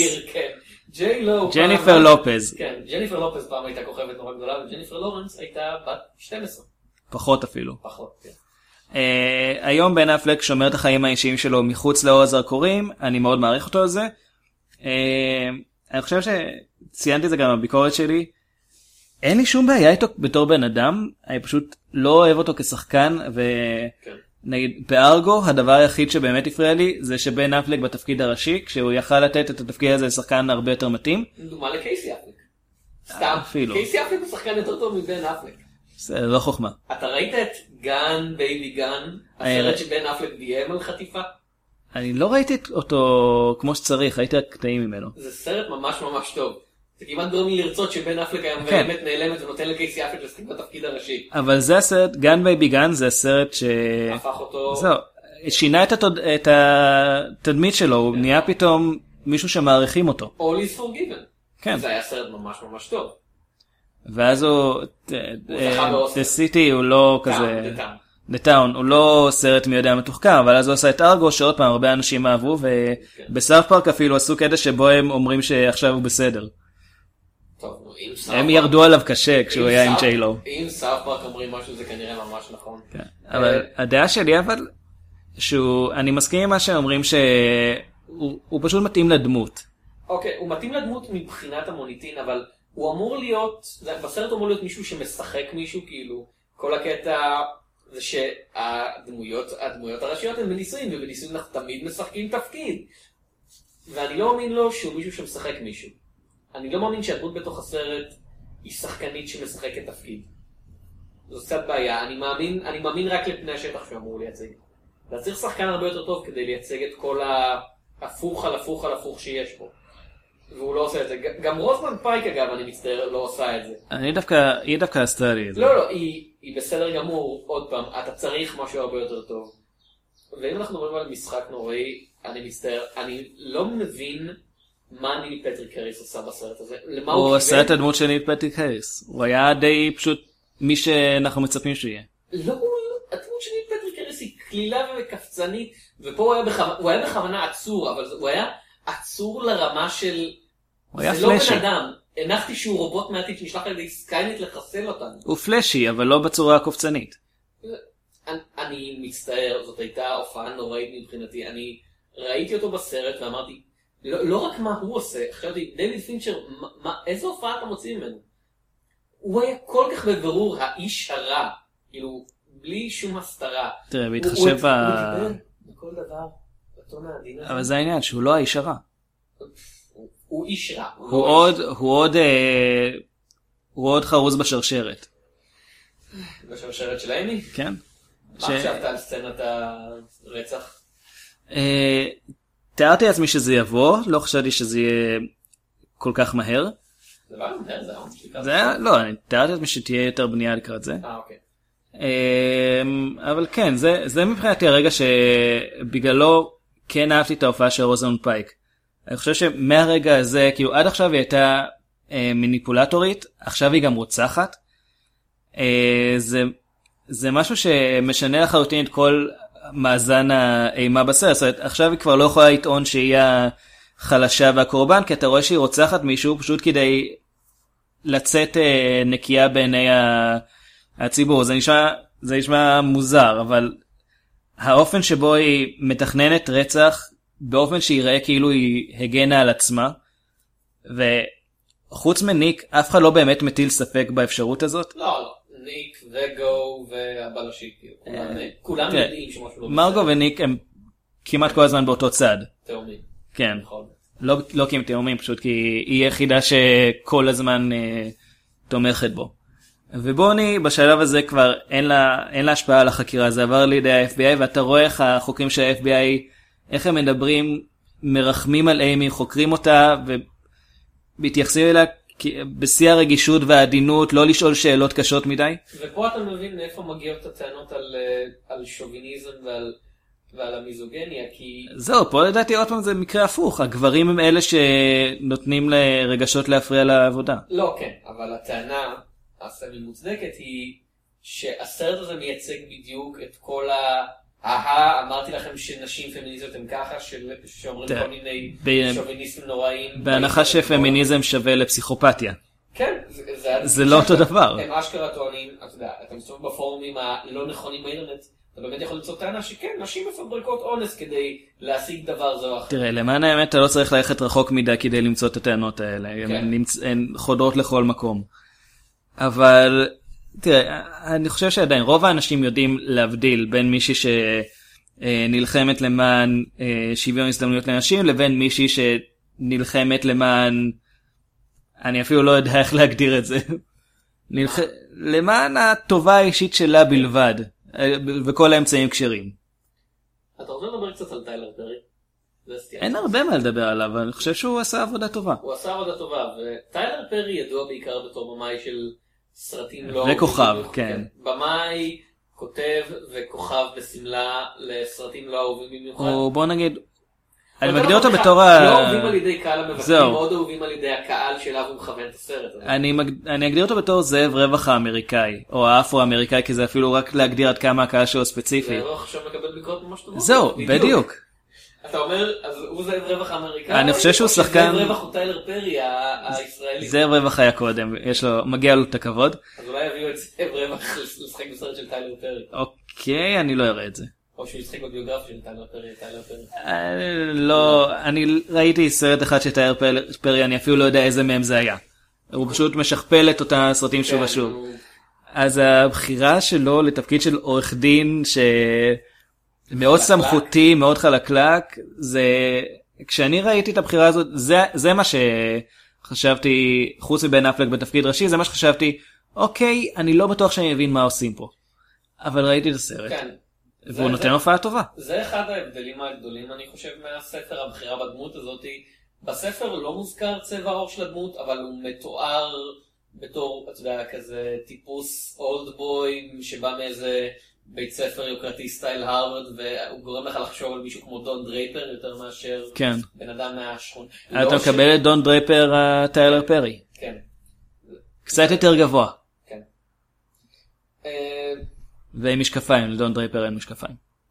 ג'ניפר לופז. כן, ג'ניפר לופז פעם הייתה כוכבת נורא גדולה, וג'ניפר לורנס הייתה בת 12. פחות אפילו. פחות, כן. היום בן אפלק שומר את החיים האישיים שלו מחוץ לאור הזרקורים, אני מאוד מעריך אותו על זה. אני חושב שציינתי את זה גם בביקורת שלי, אין לי שום בעיה איתו בתור בן אדם, אני פשוט לא אוהב אותו כשחקן, ונגיד בארגו הדבר היחיד שבאמת הפריע לי זה שבן אפלק בתפקיד הראשי, כשהוא יכל לתת את התפקיד הזה לשחקן הרבה יותר מתאים. דומה לקייסי אפלק. סתם, קייסי אפלק הוא שחקן יותר טוב מבן אפלק. זה לא חוכמה. אתה ראית את גן, בייבי גן, הסרט שבן אפלק ביים על חטיפה? אני לא ראיתי אותו כמו שצריך, ראיתי רק קטעים ממנו. זה סרט ממש ממש טוב. זה כמעט גורם לי לרצות שבן אפלק היה באמת נעלמת ונותן לקייסי אפלק לשחק בתפקיד הראשי. אבל זה הסרט, גן בייבי גן זה הסרט הפך אותו... זהו, שינה את התדמית שלו, הוא נהיה פתאום מישהו שמעריכים אותו. All is forgiven. כן. זה היה סרט ממש ממש טוב. ואז הוא The City הוא לא כזה... The Town, הוא לא סרט מי יודע מתוחכם, אבל אז הוא עשה את ארגו שעוד פעם הרבה אנשים אהבו, ובסאוף פארק אפילו עשו קטע שבו הם אומרים שעכשיו הוא בסדר. הם ירדו עליו קשה כשהוא היה עם ג'יילו. אם סאוף פארק אומרים משהו זה כנראה ממש נכון. אבל הדעה שלי אבל, אני מסכים עם מה שאומרים שהוא פשוט מתאים לדמות. אוקיי, הוא מתאים לדמות מבחינת המוניטין, אבל הוא אמור להיות, בסרט אמור להיות מישהו שמשחק מישהו, כאילו, כל הקטע זה שהדמויות הראשיות הן בניסויים, ובניסויים אנחנו תמיד משחקים תפקיד. ואני לא מאמין לו שהוא מישהו שמשחק מישהו. אני לא מאמין שהדמות בתוך הסרט היא שחקנית שמשחקת תפקיד. זו קצת בעיה, אני מאמין רק לפני השטח שהוא אמור לייצג. אתה צריך שחקן הרבה יותר טוב כדי לייצג את כל ההפוך על הפוך על הפוך שיש פה. והוא לא עושה את זה. גם רוזמן פייק אגב, אני מצטער, לא עושה את זה. היא דווקא עשתה לי את זה. לא, היא בסדר גמור, עוד פעם, אתה צריך משהו הרבה יותר טוב. ואם אנחנו מדברים על משחק נוראי, אני מצטער, אני לא מבין מה ניל פטריק האריס עושה בסרט הזה. הוא עשה את הדמות של ניל פטריק האריס. הוא היה די פשוט מי שאנחנו מצפים שיהיה. לא, הדמות של ניל פטריק האריס היא קלילה וקפצנית, ופה הוא היה בכוונה עצור, אבל הוא היה עצור לרמה של... הוא היה זה לא פלאשי. בן אדם. הנחתי שהוא רובוט מעתיד שנשלח על ידי סקיינט לחסל אותנו. הוא פלאשי, אבל לא בצורה הקופצנית. אני מצטער, זאת הייתה הופעה נוראית מבחינתי. אני ראיתי אותו בסרט ואמרתי, לא רק מה הוא עושה, חשבתי, דיוויד פינצ'ר, איזו הופעה אתה מוציא ממנו? הוא היה כל כך בבירור האיש הרע, כאילו, בלי שום הסתרה. תראה, הוא בהתחשב דיבר בכל דבר, בטון העדין הזה. אבל זה העניין, שהוא לא האיש הרע. הוא איש רע. הוא עוד חרוז בשרשרת. בשרשרת של אימי? כן. מה חשבת על סצנת הרצח? תיארתי לעצמי שזה יבוא, לא חשבתי שזה יהיה כל כך מהר. זה לא מהר, זה היה, לא, אני תיארתי לעצמי שתהיה יותר בנייה לקראת זה. אוקיי. אבל כן, זה מבחינתי הרגע שבגללו כן אהבתי את ההופעה של רוזמונד פייק. אני חושב שמהרגע הזה, כאילו עד עכשיו היא הייתה מניפולטורית, עכשיו היא גם רוצחת. זה משהו שמשנה לחלוטין את כל מאזן האימה בסרט. זאת אומרת, עכשיו היא כבר לא יכולה לטעון שהיא החלשה והקורבן, כי אתה רואה שהיא רוצחת מישהו פשוט כדי לצאת נקייה בעיני הציבור. זה נשמע מוזר, אבל האופן שבו היא מתכננת רצח, באופן שיראה כאילו היא הגנה על עצמה, וחוץ מניק, אף אחד לא באמת מטיל ספק באפשרות הזאת. לא. ניק וגו והבלשית, כולם יודעים שמשהו לא בסדר. מרגו וניק הם כמעט כל הזמן באותו צד. תאומים. כן. לא כי הם תאומים, פשוט כי היא יחידה שכל הזמן תומכת בו. ובוני בשלב הזה כבר אין לה השפעה על החקירה, זה עבר לידי ה-FBI, ואתה רואה איך החוקרים של ה-FBI, איך הם מדברים, מרחמים על אימי, חוקרים אותה ומתייחסים אליה בשיא הרגישות והעדינות, לא לשאול שאלות קשות מדי. ופה אתה מבין מאיפה מגיעות הטענות על שוביניזם ועל המיזוגניה, כי... זהו, פה לדעתי עוד פעם זה מקרה הפוך, הגברים הם אלה שנותנים לרגשות להפריע לעבודה. לא, כן, אבל הטענה הסמי מוצדקת היא שהסרט הזה מייצג בדיוק את כל אמרתי לכם שנשים פמיניזיות הם ככה, שאומרים כל מיני שוביניסטים נוראים. בהנחה שפמיניזם שווה לפסיכופתיה. כן. זה לא אותו דבר. הם אשכרה טוענים, אתה יודע, אתה מסתובב בפורומים הלא נכונים באינטרנט, אתה באמת יכול למצוא טענה שכן, נשים מפברקות אונס כדי להשיג דבר זו או אחר. תראה, למען האמת אתה לא צריך ללכת רחוק מדי כדי למצוא את הטענות האלה. הן חודרות לכל מקום. אבל... תראה, אני חושב שעדיין רוב האנשים יודעים להבדיל בין מישהי שנלחמת למען שוויון הזדמנויות לנשים לבין מישהי שנלחמת למען, אני אפילו לא יודע איך להגדיר את זה, למען הטובה האישית שלה בלבד, וכל האמצעים כשרים. אתה רוצה לדבר קצת על טיילר פרי? אין הרבה מה לדבר עליו, אבל אני חושב שהוא עשה עבודה טובה. הוא עשה עבודה טובה, וטיילר פרי ידוע בעיקר בתור במאי של סרטים לא... וכוכב, כן. במאי, כותב וכוכב בסמלה לסרטים לא אהובים במיוחד. או בוא נגיד, אני מגדיר אותו בתור לא אהובים על ידי קהל המבקרים, מאוד אהובים על ידי הקהל שאליו הוא מכוון את הסרט. אני אגדיר אותו בתור זאב רווח האמריקאי, או האפרו-אמריקאי, כי זה אפילו רק להגדיר עד כמה הקהל שלו ספציפי. זה רווח עכשיו מקבל ביקורת ממש טובות. זהו, בדיוק. אתה אומר, אז הוא זאב רווח האמריקאי? אני חושב שהוא שחקן... זאב רווח הוא טיילר פרי הישראלי. זאב רווח היה קודם, מגיע לו את הכבוד. אז אולי יביאו את זאב רווח לשחק בסרט של טיילר פרי. אוקיי, אני לא אראה את זה. או שהוא ישחק בביוגרפיה של טיילר פרי. לא, אני ראיתי סרט אחד של טיילר פרי, אני אפילו לא יודע איזה מהם זה היה. הוא פשוט משכפל את אותה סרטים שוב ושוב. אז הבחירה שלו לתפקיד של עורך דין מאוד סמכותי, מאוד חלקלק, זה, כשאני ראיתי את הבחירה הזאת, זה מה שחשבתי, חוץ מבן אפלק בתפקיד ראשי, זה מה שחשבתי, אוקיי, אני לא בטוח שאני מבין מה עושים פה. אבל ראיתי את הסרט. כן. והוא נותן הופעה טובה. זה אחד ההבדלים הגדולים, אני חושב, מהספר, הבחירה בדמות הזאת. בספר לא מוזכר צבע העור של הדמות, אבל הוא מתואר בתור, אתה יודע, כזה טיפוס אולד בוי, שבא מאיזה בית ספר יוקרתי סטייל הרווארד, והוא גורם לך לחשוב על מישהו כמו דון דרייפר, יותר מאשר בן אדם מהשכונה. אתה מקבל את דון דרייפר טיילר פרי. כן. קצת יותר גבוה. כן. ועם משקפיים, לדון דרייפר אין משקפיים.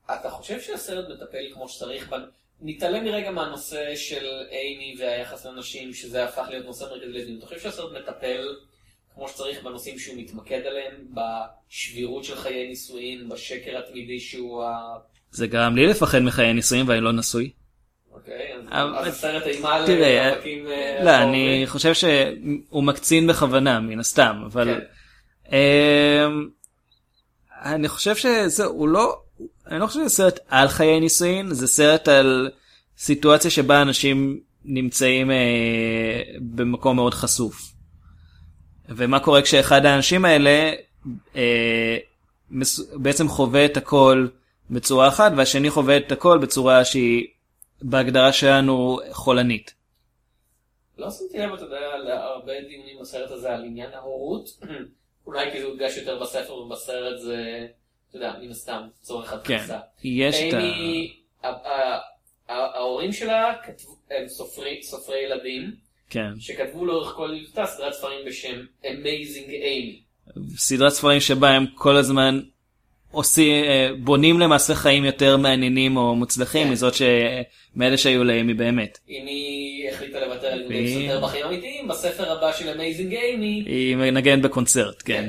אתה חושב שהסרט מטפל כמו שצריך? נתעלם מרגע מהנושא של אימי והיחס לנשים, שזה הפך להיות נושא מרכזי לדיון. אתה חושב שהסרט מטפל כמו שצריך בנושאים שהוא מתמקד עליהם, בשבירות של חיי נישואין, בשקר התמידי שהוא זה גרם לי לפחד מחיי נישואין ואני לא נשוי. אוקיי, אז הסרט אימה על מאבקים... לא, אני חושב שהוא מקצין בכוונה, מן הסתם, אבל... אני חושב הוא לא... אני לא חושב שזה סרט על חיי נישואין, זה סרט על סיטואציה שבה אנשים נמצאים במקום מאוד חשוף. ומה קורה כשאחד האנשים האלה בעצם חווה את הכל בצורה אחת, והשני חווה את הכל בצורה שהיא בהגדרה שלנו חולנית. לא שמתי לב, אתה יודע, להרבה דיונים בסרט הזה על עניין ההורות, אולי כי זה הודגש יותר בספר ובסרט זה, אתה יודע, מן הסתם, צורך הדחסה. יש את ההורים שלה הם סופרי ילדים, כן. שכתבו לאורך כל ילדותה סדרת ספרים בשם Amazing Amy. סדרת ספרים שבה הם כל הזמן בונים למעשה חיים יותר מעניינים או מוצלחים מזאת מאלה שהיו לאמי באמת. אמי החליטה לוותר על לימודי סותר בחיים אמיתיים, בספר הבא של Amazing Amy היא מנגנת בקונצרט, כן.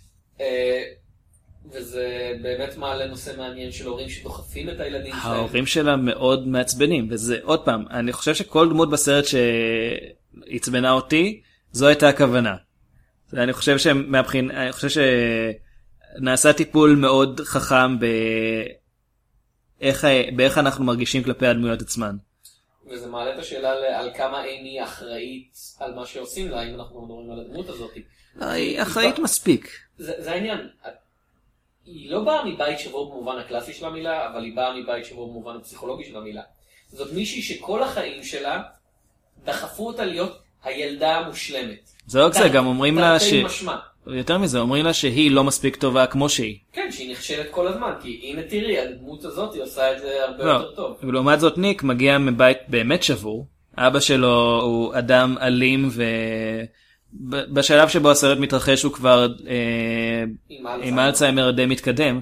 וזה באמת מעלה נושא מעניין של הורים שדוחפים את הילדים שלהם. ההורים שלה מאוד מעצבנים, וזה עוד פעם, אני חושב שכל דמות בסרט שהצבנה אותי, זו הייתה הכוונה. אני חושב אני חושב שנעשה טיפול מאוד חכם באיך אנחנו מרגישים כלפי הדמויות עצמן. וזה מעלה את השאלה על כמה אימי אחראית על מה שעושים לה, אם אנחנו מדברים על הדמות הזאת. היא אחראית מספיק. זה העניין. היא לא באה מבית שבור במובן הקלאסי של המילה, אבל היא באה מבית שבור במובן הפסיכולוגי של המילה. זאת מישהי שכל החיים שלה דחפו אותה להיות הילדה המושלמת. זה גם אומרים לה יותר מזה, אומרים לה שהיא לא מספיק טובה כמו שהיא. כן, שהיא נכשלת כל הזמן, כי הנה תראי, הדמות הזאת היא עושה את זה הרבה יותר טוב. ולעומת זאת ניק מגיע מבית באמת שבור. אבא שלו הוא אדם אלים בשלב שבו הסרט מתרחש הוא כבר עם אלצהיימר די מתקדם.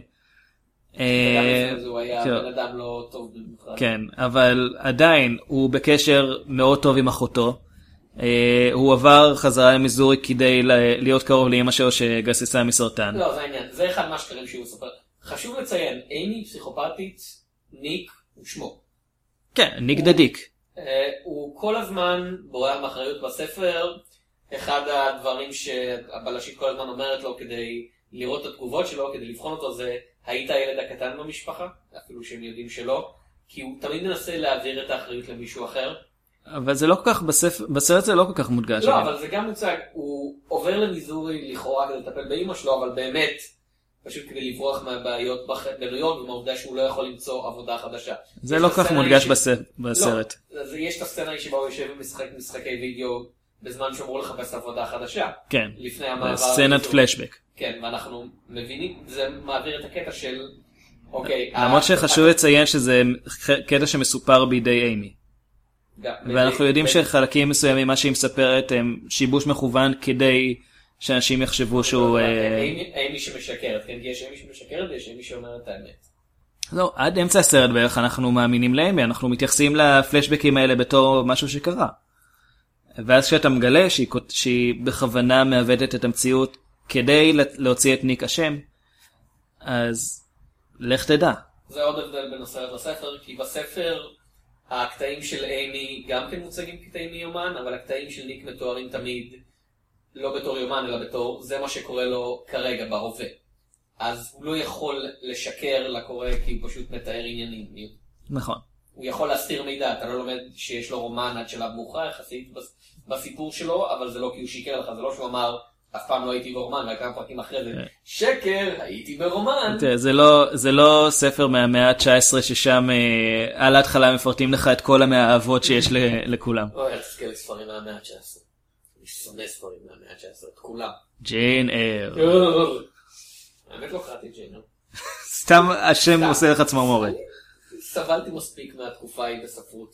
הוא היה בן אדם לא טוב במיוחד. כן, אבל עדיין הוא בקשר מאוד טוב עם אחותו. הוא עבר חזרה למיזורי כדי להיות קרוב לאמא שלו שגססה מסרטן. לא, זה העניין. זה אחד מהשקרים שהוא מספר. חשוב לציין, אימי פסיכופתית, ניק הוא שמו. כן, ניק דדיק. הוא כל הזמן בורח מאחריות בספר. אחד הדברים שהבלשית כל הזמן אומרת לו כדי לראות את התגובות שלו, כדי לבחון אותו, זה היית הילד הקטן במשפחה, אפילו שהם יודעים שלא, כי הוא תמיד מנסה להעביר את האחריות למישהו אחר. אבל זה לא כל כך, בסרט זה לא כל כך מודגש. לא, אבל זה גם מוצג, הוא עובר למיזורי לכאורה כדי לטפל באמא שלו, אבל באמת, פשוט כדי לברוח מהבעיות בניו יורק, ומהעובדה שהוא לא יכול למצוא עבודה חדשה. זה לא כל כך מודגש בסרט. לא, יש את הסצנה שבה הוא יושב ומשחק משחקי וידאו, בזמן שאמרו לחפש עבודה חדשה. כן. לפני המעבר. סצנת פלשבק. כן, ואנחנו מבינים, זה מעביר את הקטע של, אוקיי. למרות שחשוב לציין שזה קטע שמסופר בידי אימי. ואנחנו יודעים שחלקים מסוימים מה שהיא מספרת הם שיבוש מכוון כדי שאנשים יחשבו שהוא... אימי שמשקרת, כן? כי יש אימי שמשקרת ויש אימי שאומרת את האמת. לא, עד אמצע הסרט בערך אנחנו מאמינים לאימי, אנחנו מתייחסים לפלשבקים האלה בתור משהו שקרה. ואז כשאתה מגלה שהיא בכוונה מעוותת את המציאות כדי להוציא את ניק אשם, אז לך תדע. זה עוד הבדל בין הסרט לספר, כי בספר הקטעים של אימי גם כן מוצגים כקטעים מיומן, אבל הקטעים של ניק מתוארים תמיד לא בתור יומן, אלא בתור זה מה שקורה לו כרגע בהווה. אז הוא לא יכול לשקר לקורא כי הוא פשוט מתאר עניינים. נכון. הוא יכול להסתיר מידע, אתה לא לומד שיש לו רומן עד שלב מאוחר יחסית בסיפור שלו, אבל זה לא כי הוא שיקר לך, זה לא שהוא אמר אף פעם לא הייתי ברומן, וכמה פרקים אחרי זה שקר, הייתי ברומן. זה לא ספר מהמאה ה-19 ששם על ההתחלה מפרטים לך את כל המאהבות שיש לכולם. אוי, איך תזכה לספרים מהמאה ה-19. אני שונא ספרים מהמאה ה-19, את כולם. ג'יין אייר. האמת לא קראתי ג'יין אייר. סתם השם עושה לך צמרמורת. סבלתי מספיק מהתקופה ההיא בספרות.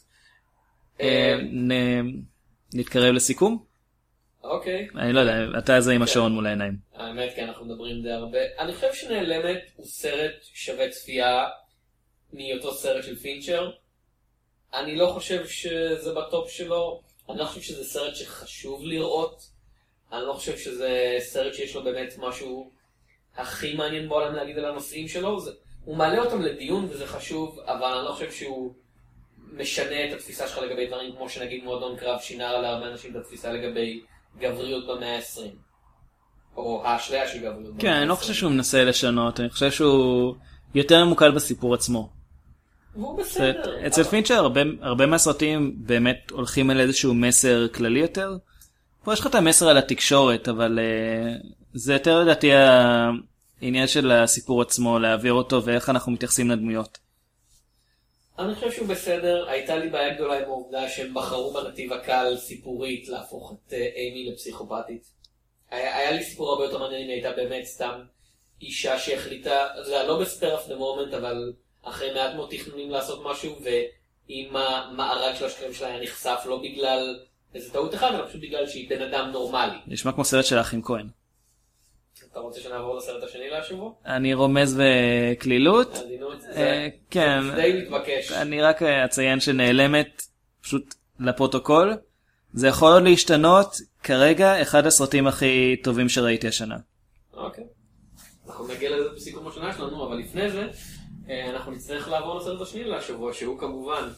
נתקרב לסיכום? אוקיי. אני לא יודע, אתה זה עם השעון מול העיניים. האמת, כי אנחנו מדברים די הרבה. אני חושב שנעלמת הוא סרט שווה צפייה מאותו סרט של פינצ'ר. אני לא חושב שזה בטופ שלו, אני לא חושב שזה סרט שחשוב לראות, אני לא חושב שזה סרט שיש לו באמת משהו הכי מעניין בעולם להגיד על הנושאים שלו, הוא מעלה אותם לדיון וזה חשוב, אבל אני לא חושב שהוא משנה את התפיסה שלך לגבי דברים כמו שנגיד מועדון קרב שינה להרבה אנשים את התפיסה לגבי גבריות במאה ה-20. או האשליה של גבריות במאה ה-20. כן, אני לא חושב שהוא מנסה לשנות, אני חושב שהוא יותר ממוקד בסיפור עצמו. והוא בסדר. אצל פינצ'ר הרבה מהסרטים באמת הולכים על איזשהו מסר כללי יותר. פה יש לך את המסר על התקשורת, אבל זה יותר לדעתי העניין של הסיפור עצמו, להעביר אותו ואיך אנחנו מתייחסים לדמויות. אני חושב שהוא בסדר, הייתה לי בעיה גדולה עם העובדה שהם בחרו בנתיב הקל סיפורית להפוך את אימי לפסיכופתית. היה לי סיפור הרבה יותר מעניין אם הייתה באמת סתם אישה שהחליטה, זה לא בספר אף דמומנט, אבל אחרי מעט מאוד תכנונים לעשות משהו, ואם המארג של השקרים שלה היה נחשף לא בגלל איזה טעות אחד, אלא פשוט בגלל שהיא בן אדם נורמלי. נשמע כמו סרט של האחים כהן. אתה רוצה שנעבור לסרט השני להשבוע? אני רומז בכלילות. כן. זה די מתבקש. אני רק אציין שנעלמת פשוט לפרוטוקול. זה יכול עוד להשתנות. כרגע אחד הסרטים הכי טובים שראיתי השנה. אוקיי. אנחנו נגיע לזה בסיכום השנה שלנו, אבל לפני זה אנחנו נצטרך לעבור לסרט השני להשבוע, שהוא כמובן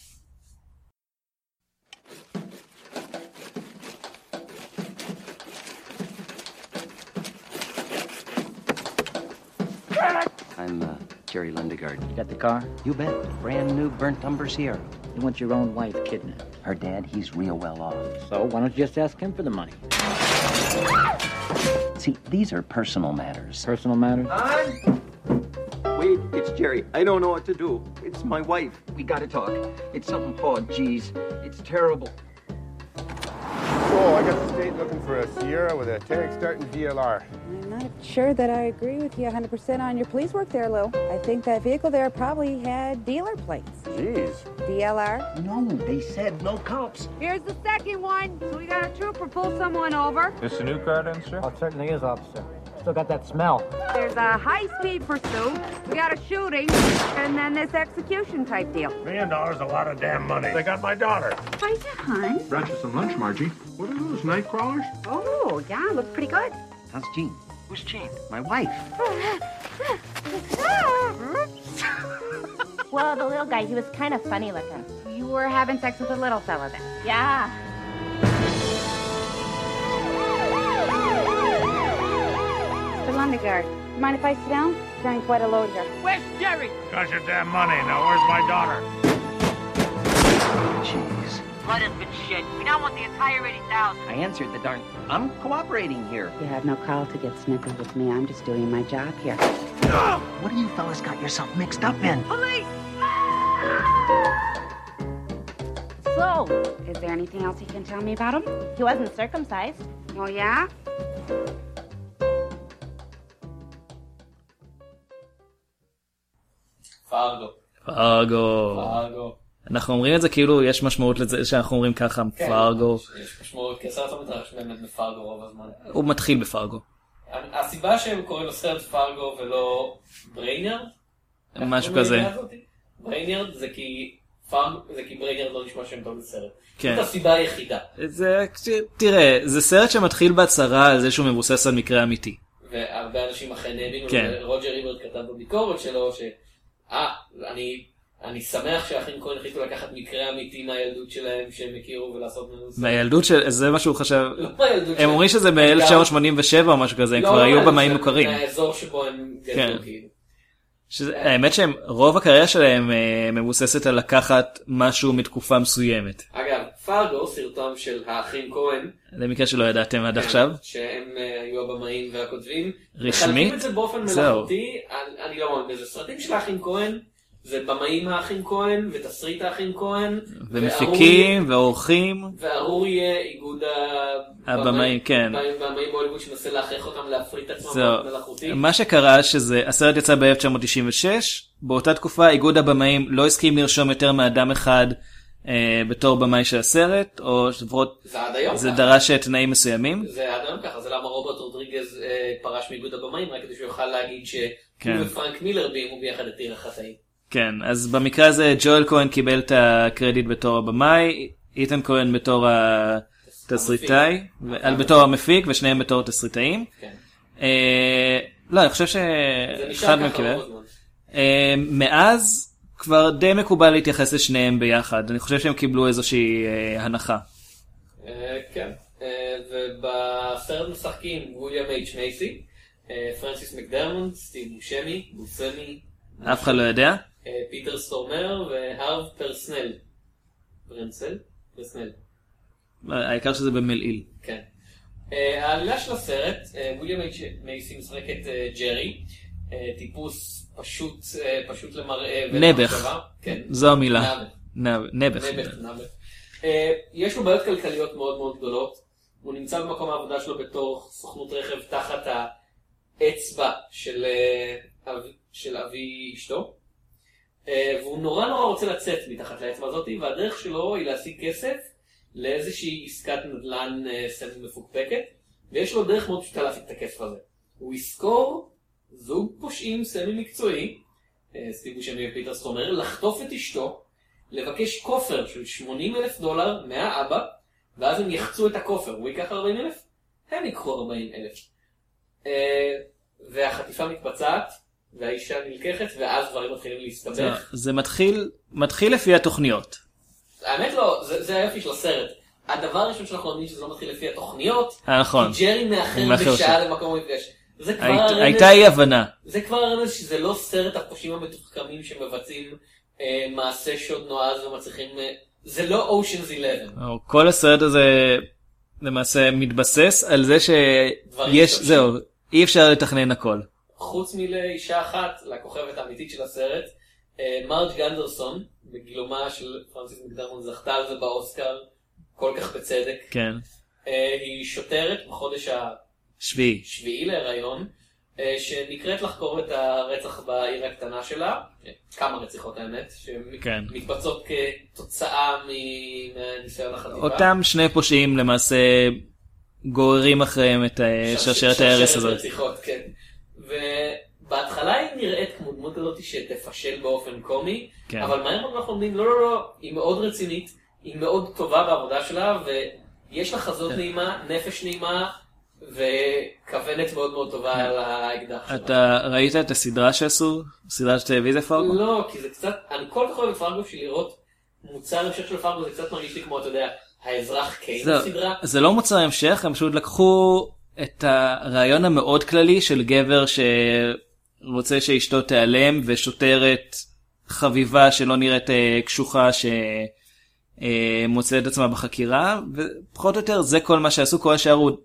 I'm Jerry Lundegaard. Got the car? You bet. Brand new burnt umbers here. You want your own wife kidnapped? Her dad, he's real well off. So why don't you just ask him for the money? See, these are personal matters. Personal matters? Wait, it's Jerry. I don't know what to do. It's my wife. We gotta talk. It's something, Paul. Geez, it's terrible. So I got the state looking for a Sierra with a tank starting DLR. I'm not sure that I agree with you 100% on your police work there, Lou. I think that vehicle there probably had dealer plates. Jeez. DLR? No, they said no cops. Here's the second one. So we got a trooper pull someone over. This a new car then, sir? Oh, it certainly is, officer. Still got that smell. There's a high-speed pursuit. We got a shooting. And then this execution type deal. $1 million is a lot of damn money. They got my daughter. Hi, hon. Brought you some lunch, Margie. What are those, night crawlers? Oh, yeah, looks pretty good. How's Jean? Who's Jean? My wife. Well, the little guy, he was kind of funny looking. You were having sex with a little fella then? Yeah. Mr. Lundegaard, mind if I sit down? Carrying quite a load here. Where's Jerry? Got your damn money. Now where's my daughter? Jeez. Blood has been shed. We now want the entire 80,000. I answered the darn... I'm cooperating here. You have no call to get snippy with me. I'm just doing my job here. What do you fellas got yourself mixed up in? Police! So, is there anything else you can tell me about him? He wasn't circumcised. Oh, yeah? פארגו. אנחנו אומרים את זה כאילו יש משמעות לזה שאנחנו אומרים ככה פארגו. יש משמעות, כי הסרט לא מתרחש באמת בפארגו רוב הזמן. הוא מתחיל בפארגו. הסיבה שהם קוראים לסרט פארגו ולא בריינר, משהו כזה. בריינר זה כי בריינר לא נשמע שם טוב לסרט. כן. זאת הסיבה היחידה. תראה, זה סרט שמתחיל בהצהרה על זה שהוא מבוסס על מקרה אמיתי. והרבה אנשים אכן האמינו, כן. רוג'ר איברט כתב בביקורת שלו אני שמח שהאחים כהן החליטו לקחת מקרה אמיתי מהילדות שלהם שהם הכירו ולעשות ממנו סרט. מהילדות של... זה מה שהוא חשב... לא מהילדות הם אומרים שזה ב-1987 או משהו כזה, הם כבר היו במאים מוכרים. מהאזור שבו הם גדלו כאילו. האמת שהם, רוב הקריירה שלהם מבוססת על לקחת משהו מתקופה מסוימת. אגב, פארגו, סרטם של האחים כהן, למקרה שלא ידעתם עד עכשיו, שהם היו הבמאים והכותבים, רשמית, מחלקים את זה באופן מלאכותי, אני לא מאמין בזה, סרטים של האחים כהן, זה במאים האחים כהן, ותסריט האחים כהן, ומפיקים, ועורכים, וארור יהיה איגוד הבמאים, כן. הבמאים בהוליווד שמנסה להכריח אותם להפריט את עצמם מלאכותי. מה שקרה שזה, הסרט יצא ב-1996, באותה תקופה איגוד הבמאים לא הסכים לרשום יותר מאדם אחד בתור במאי של הסרט, או לפחות זה דרש תנאים מסוימים. זה עד היום ככה, זה למה רוברט רודריגז פרש מאיגוד הבמאים, רק כדי שהוא יוכל להגיד שהוא ופרנק מילר ביימו ביחד את עיר החטאים. כן, אז במקרה הזה ג'ואל כהן קיבל את הקרדיט בתור הבמאי, איתן כהן בתור התסריטאי, בתור המפיק, ושניהם בתור תסריטאים. לא, אני חושב שאחד מהם קיבל. מאז כבר די מקובל להתייחס לשניהם ביחד, אני חושב שהם קיבלו איזושהי הנחה. כן, ובסרט משחקים וויליאם אייץ' מייסי, פרנסיס מקדרמונט, סטיב בוסמי, אף אחד לא יודע. פיטר סטורמר והרב פרסנל. פרסנל. העיקר שזה במלעיל. כן. העלילה של הסרט, וויליאם אייץ' מייסי משחק את ג'רי, טיפוס פשוט למראה נבח. כן. זו המילה. נבח. יש לו בעיות כלכליות מאוד מאוד גדולות. הוא נמצא במקום העבודה שלו בתור סוכנות רכב תחת האצבע של אבי אשתו. והוא נורא רוצה לצאת מתחת לאצבע הזאת, והדרך שלו היא להשיג כסף לאיזושהי עסקת נדל"ן סמי מפוקפקת, ויש לו דרך מאוד פשוטה להשיג את הכסף הזה. הוא יזכור זוג פושעים סמי מקצועי, סטיב בושמי ופיטר סטורמר, לחטוף את אשתו, לבקש כופר של $80,000 מהאבא, ואז הם יחצו את הכופר. הוא ייקח 40,000? הם ייקחו 40,000. והחטיפה מתבצעת, והאישה נלקחת, ואז דברים מתחילים להסתבך. זה מתחיל לפי התוכניות. האמת לא, זה היופי של הסרט. הדבר הראשון שאנחנו אומרים שזה לא מתחיל לפי התוכניות, נכון. כי ג'רי מאחר בשעה למקום המפגש. הייתה אי הבנה. זה כבר הרמז שזה לא סרט הפושעים המתוחכמים שמבצעים מעשה שוד נועז ומצליחים, זה לא אושנס 11. כל הסרט הזה למעשה מתבסס על זה שיש, זהו, אי אפשר לתכנן הכל. חוץ מלאישה אחת, לכוכבת האמיתית של הסרט, מרג' גנדרסון, בגילומה של פרנסיס מקדרמונט, זכתה על זה באוסקר, כל כך בצדק. כן. היא שוטרת בחודש השביעי להיריון, שנקראת לחקור את הרצח בעיר הקטנה שלה, כמה רציחות האמת, שמתבצעות כתוצאה מניסיון החטיפה. אותם שני פושעים למעשה גוררים אחריהם את שרשרת ההרס הזאת. רציחות, כן. ובהתחלה היא נראית כמו דמות הזאת שתפשל באופן קומי, אבל מהר אנחנו אומרים, לא, היא מאוד רצינית, היא מאוד טובה בעבודה שלה, ויש לה חזות נעימה, נפש נעימה, וכוונת מאוד מאוד טובה על האקדח שלה. אתה ראית את הסדרה שעשו? סדרה של טלוויזיה פארגו? לא, כי זה קצת, אני כל כך אוהב את פארגו בשביל לראות מוצר המשך של פארגו, זה קצת מרגיש לי כמו, אתה יודע, האזרח קיין בסדרה. זה לא מוצר המשך, הם פשוט לקחו את הרעיון המאוד כללי של גבר שרוצה שאשתו תיעלם, ושוטרת חביבה שלא נראית קשוחה מוצא את עצמה בחקירה, ופחות או יותר זה כל מה שעשו, כל השאר הוא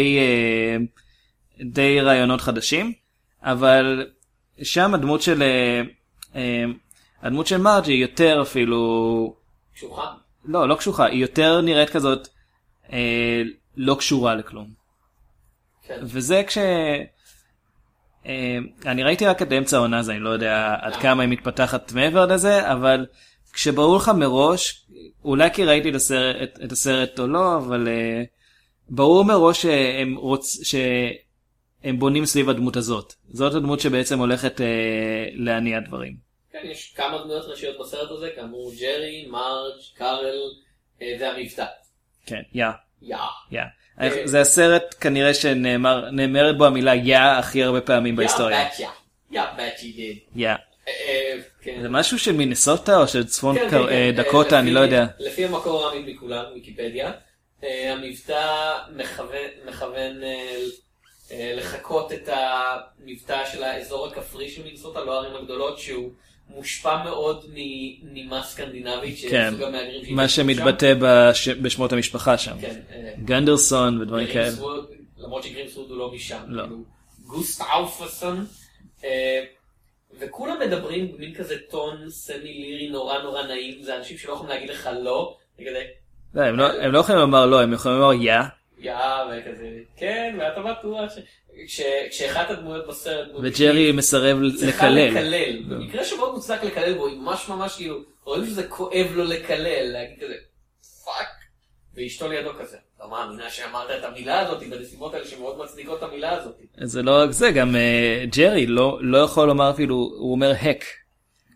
די רעיונות חדשים, אבל שם הדמות של מרג' היא יותר אפילו קשוחה? לא קשוחה, היא יותר נראית כזאת לא קשורה לכלום. כן. וזה אני ראיתי רק את אמצע העונה, אני לא יודע עד כמה היא מתפתחת מעבר לזה, אבל כשברור לך מראש, אולי כי ראיתי את הסרט או לא, אבל ברור מראש שהם בונים סביב הדמות הזאת. זאת הדמות שבעצם הולכת להניע דברים. כן, יש כמה דמויות ראשיות בסרט הזה, כאמור ג'רי, מרג', קארל והמבטא. כן, יא. זה הסרט כנראה שנאמרת בו המילה יא הכי הרבה פעמים בהיסטוריה. יא בצ'י דיד. יא. זה משהו של מינסוטה או של צפון דקוטה, אני לא יודע. לפי המקור האמין מכולם, ויקיפדיה, המבטא מכוון לחכות את המבטא של האזור הכפרי של מינסוטה, לא הערים הגדולות, שהוא מושפע מאוד מנימה סקנדינבית, כן, מה שמתבטא בשמות המשפחה שם. גנדרסון ודברים כאלה. למרות שגרימסווד הוא לא משם. גוסטאופסון. וכולם מדברים במין כזה טון סמי לירי נורא נעים, זה אנשים שלא יכולים להגיד לך לא, הם לא יכולים לומר לא, הם יכולים לומר יא. וכזה, כן, ואתה בטוח כשאחת הדמויות בסרט וג'רי מסרב לקלל. במקרה שמאוד מוצדק לקלל בו, היא ממש כאילו, רואים שזה כואב לו לקלל, להגיד כזה פאק, ואשתו לידו כזה, לא מאמינה שאמרת את המילה הזאת בנסיבות האלה שמאוד מצדיקות את המילה הזאת. זה לא רק זה, גם ג'רי לא יכול לומר אפילו, הוא אומר הק,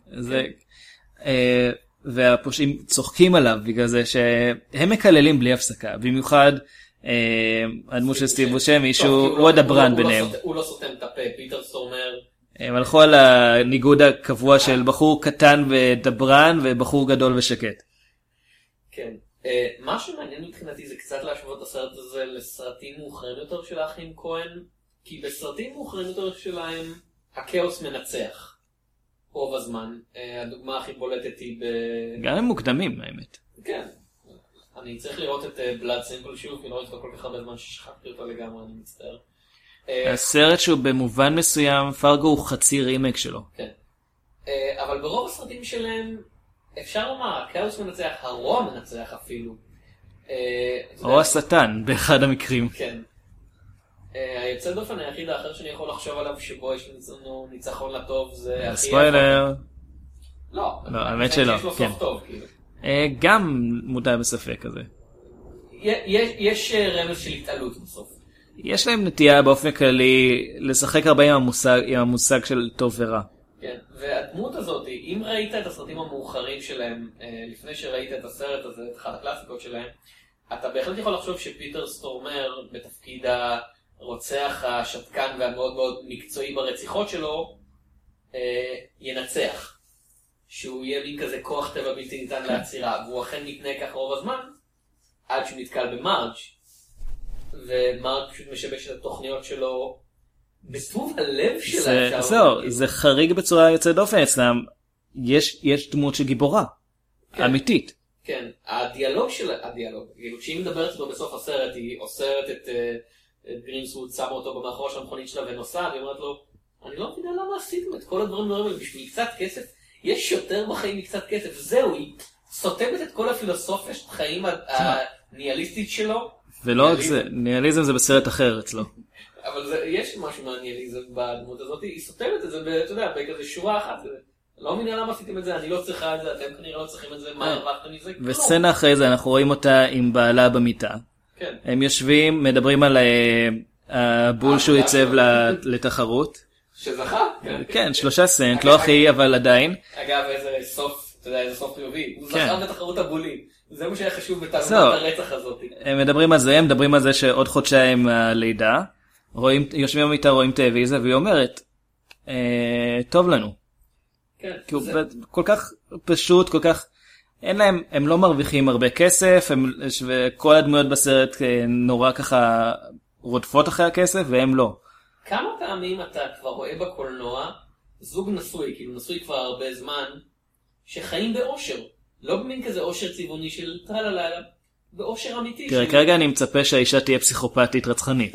והפושעים צוחקים עליו בגלל זה שהם מקללים בלי הפסקה, במיוחד הדמות של סטיב בושמי שהוא הדברן ביניהם. הוא לא סותם את הפה, פיטר סטורמר. הם הלכו על הניגוד הקבוע של בחור קטן ודברן ובחור גדול ושקט. כן. מה שמעניין מבחינתי זה קצת להשוות את הסרט הזה לסרטים מאוחרים יותר של האחים כהן, כי בסרטים מאוחרים יותר שלהם הכאוס מנצח רוב הזמן. הדוגמה הכי בולטת היא גם הם מוקדמים האמת. כן. אני צריך לראות את בלאד סימפל שוב, כי לא ראיתי כל כך הרבה זמן ששכחתי אותו לגמרי, אני מצטער. הסרט שהוא במובן מסוים, פרגו הוא חצי רימק שלו. כן. אבל ברוב הסרטים שלהם, אפשר לומר, הכאוס מנצח, הרוע מנצח אפילו. או השטן, באחד המקרים. כן. היוצא דופן היחיד האחר שאני יכול לחשוב עליו, שבו יש לנו ניצחון לטוב, זה... ספוילר. לא, האמת שלא, כן. גם מודע בספק כזה. יש רמז של התעלות בסוף. יש להם נטייה באופן כללי לשחק הרבה עם המושג של טוב ורע. כן, והדמות הזאת, אם ראית את הסרטים המאוחרים שלהם, לפני שראית את הסרט הזה, את אחת הקלאסיקות שלהם, אתה בהחלט יכול לחשוב שפיטר סטורמר, בתפקיד הרוצח השתקן והמאוד מאוד מקצועי ברציחות שלו, ינצח. שהוא יהיה מין כזה כוח טבע בלתי ניתן לעצירה, והוא אכן מתנהג כך רוב הזמן, עד שהוא נתקל במרג' ומרג' פשוט משבש את התוכניות שלו בטוב הלב שלה. זהו, זה חריג בצורה יוצאת דופן אצלם. יש דמות של גיבורה, אמיתית. כן, הדיאלוג, כאילו כשהיא מדברת איתו בסוף הסרט, היא אוסרת את גרינסווד, שמה אותו במאחורה של המכונית שלה ונוסעת, והיא אומרת לו, אני לא מבינה למה עשיתם את כל הדברים האלה בשביל קצת כסף. יש יותר בחיים מקצת כסף, זהו, היא סותמת את כל הפילוסופיה של החיים הניאליסטית שלו. ולא רק זה, ניאליזם זה בסרט אחר אצלו. אבל יש משהו מהניאליזם בדמות הזאת, היא סותמת את זה, אתה יודע, בכזה שורה אחת, לא מבינה למה עשיתם את זה, אני לא צריכה את זה, אתם כנראה לא צריכים את זה, מה הרווחתם מזה? וסצנה אחרי זה, אנחנו רואים אותה עם בעלה במיטה. הם יושבים, מדברים על הבול שהוא ייצב לתחרות. שזכה? כן, 3 סנט, לא הכי, אבל עדיין. אגב, איזה סוף, אתה יודע, איזה סוף חיובי. הוא זכה בתחרות הבולים. זה מה שהיה חשוב בתעלמת הרצח הזאת. הם מדברים על זה שעוד חודשיים הלידה, יושבים במיטה, רואים טלוויזיה, והיא אומרת, טוב לנו. כן. כל כך פשוט, כל כך, אין להם, הם לא מרוויחים הרבה כסף, וכל הדמויות בסרט נורא ככה רודפות אחרי הכסף, והם לא. כמה פעמים אתה כבר רואה בקולנוע זוג נשוי, כאילו נשוי כבר הרבה זמן, שחיים באושר. לא במין כזה אושר צבעוני של טרללה, באושר אמיתי. כרגע אני מצפה שהאישה תהיה פסיכופתית רצחנית.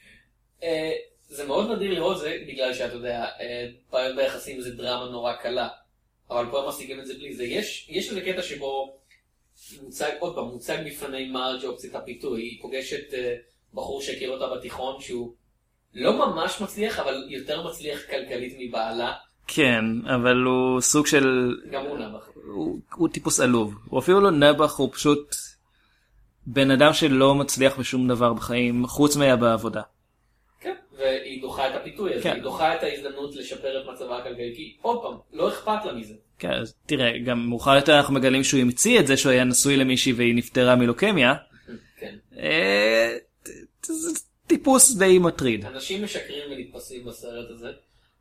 זה מאוד נדיר לראות זה, בגלל שאתה יודע, פעמים ביחסים זה דרמה נורא קלה. אבל פה הם משיגים את זה בלי זה. יש איזה קטע שבו מוצג בפני מרג' אופציית הפיתוי. היא פוגשת בחור שהכיר אותה בתיכון שהוא לא ממש מצליח, אבל יותר מצליח כלכלית מבעלה. כן, אבל הוא סוג של... גם הוא נבח. הוא טיפוס עלוב. הוא אפילו לא נבח, הוא פשוט בן אדם שלא מצליח בשום דבר בחיים, חוץ מה בעבודה. כן, והיא דוחה את הפיתוי הזה, היא דוחה את ההזדמנות לשפר את מצבה הכלכלי, כי עוד פעם, לא אכפת לה מזה. כן, אז תראה, גם מאוחר יותר אנחנו מגלים שהוא המציא את זה, שהוא היה נשוי למישהי והיא נפטרה מלוקמיה. כן. זה טיפוס די מטריד. אנשים משקרים ונתפסים בסרט הזה.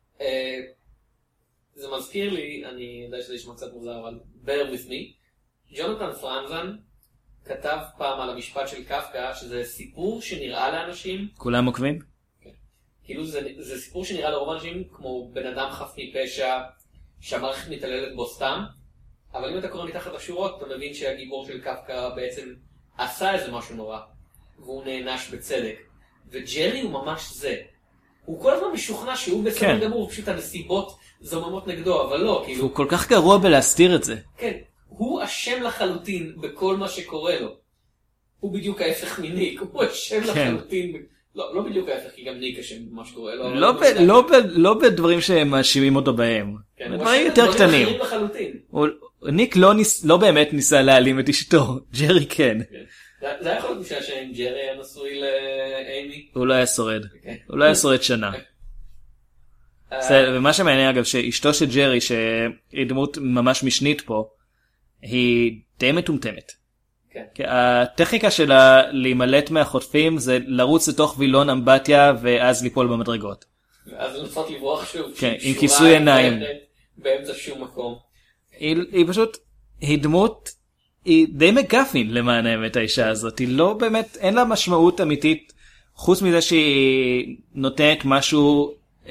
זה מזכיר לי, אני יודע שזה ישמע קצת מוזר, אבל bear with me. ג'ונתן פרנזן כתב פעם על המשפט של קפקא, שזה סיפור שנראה לאנשים... כולם עוקבים? כן. כאילו זה סיפור שנראה לרוב אנשים כמו בן אדם חף מפשע, שהמערכת מתעללת בו סתם, אבל אם אתה קורא מתחת השורות, אתה מבין שהגיבור של קפקא בעצם עשה איזה משהו נורא, והוא נענש בצדק. וג'רי הוא ממש זה. הוא כל הזמן משוכנע שהוא בסדר גמור, פשוט הנסיבות זוממות נגדו, אבל לא, כאילו... הוא כל כך גרוע בלהסתיר את זה. כן, הוא אשם לחלוטין בכל מה שקורה לו. הוא בדיוק ההפך מניק, הוא אשם לחלוטין... לא בדיוק ההפך, כי גם ניק אשם במה שקורה לו. לא בדברים שהם מאשימים אותו בהם. דברים יותר קטנים. ניק לא באמת ניסה להעלים את אשתו, ג'רי כן. זה היה יכול להיות משעה שאם ג'רי היה נשוי לאימי? הוא לא היה שורד. הוא לא היה שורד שנה. ומה שמעניין אגב שאשתו של ג'רי שהיא דמות ממש משנית פה היא די מטומטמת. הטכניקה שלה להימלט מהחוטפים זה לרוץ לתוך וילון אמבטיה ואז ליפול במדרגות. ואז לנסות לברוח שוב. כן, עם כיסוי עיניים. באמצע שום מקום. היא פשוט, היא דמות, היא די מגפין למען האמת האישה הזאת. היא לא באמת, אין לה משמעות אמיתית חוץ מזה שהיא נותנת משהו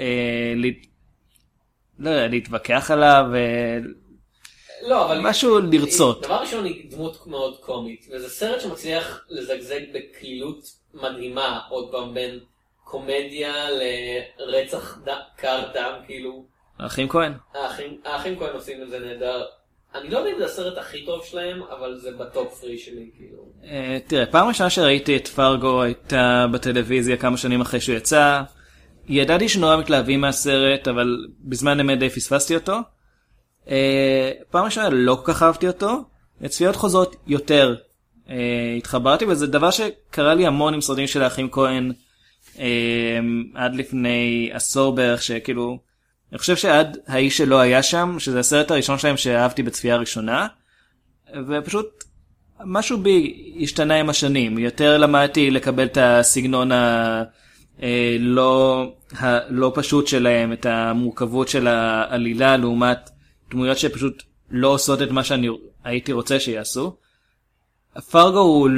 לא יודע, להתווכח עליו לא, אבל משהו לרצות. דבר ראשון היא דמות מאוד קומית, וזה סרט שמצליח לזגזג בקלילות מדהימה, עוד פעם בין קומדיה לרצח קר דם, כאילו. האחים כהן. האחים כהן עושים את זה נהדר. אני לא יודע אם זה הסרט הכי טוב שלהם, אבל זה בטופ 3 שלי, כאילו. תראה, פעם ראשונה שראיתי את פארגו הייתה בטלוויזיה כמה שנים אחרי שהוא יצא. ידעתי שנורא מתלהבים מהסרט, אבל בזמן אמת די פספסתי אותו. פעם ראשונה לא כל כך אהבתי אותו. צפיות חוזרות יותר התחברתי, וזה דבר שקרה לי המון עם סרטים של האחים כהן עד לפני עשור בערך, שכאילו אני חושב שעד האיש שלא היה שם, שזה הסרט הראשון שלהם שאהבתי בצפייה ראשונה, ופשוט משהו בי השתנה עם השנים. יותר למדתי לקבל את הסגנון הלא פשוט שלהם, את המורכבות של העלילה, לעומת דמויות שפשוט לא עושות את מה שאני הייתי רוצה שיעשו. פארגו הוא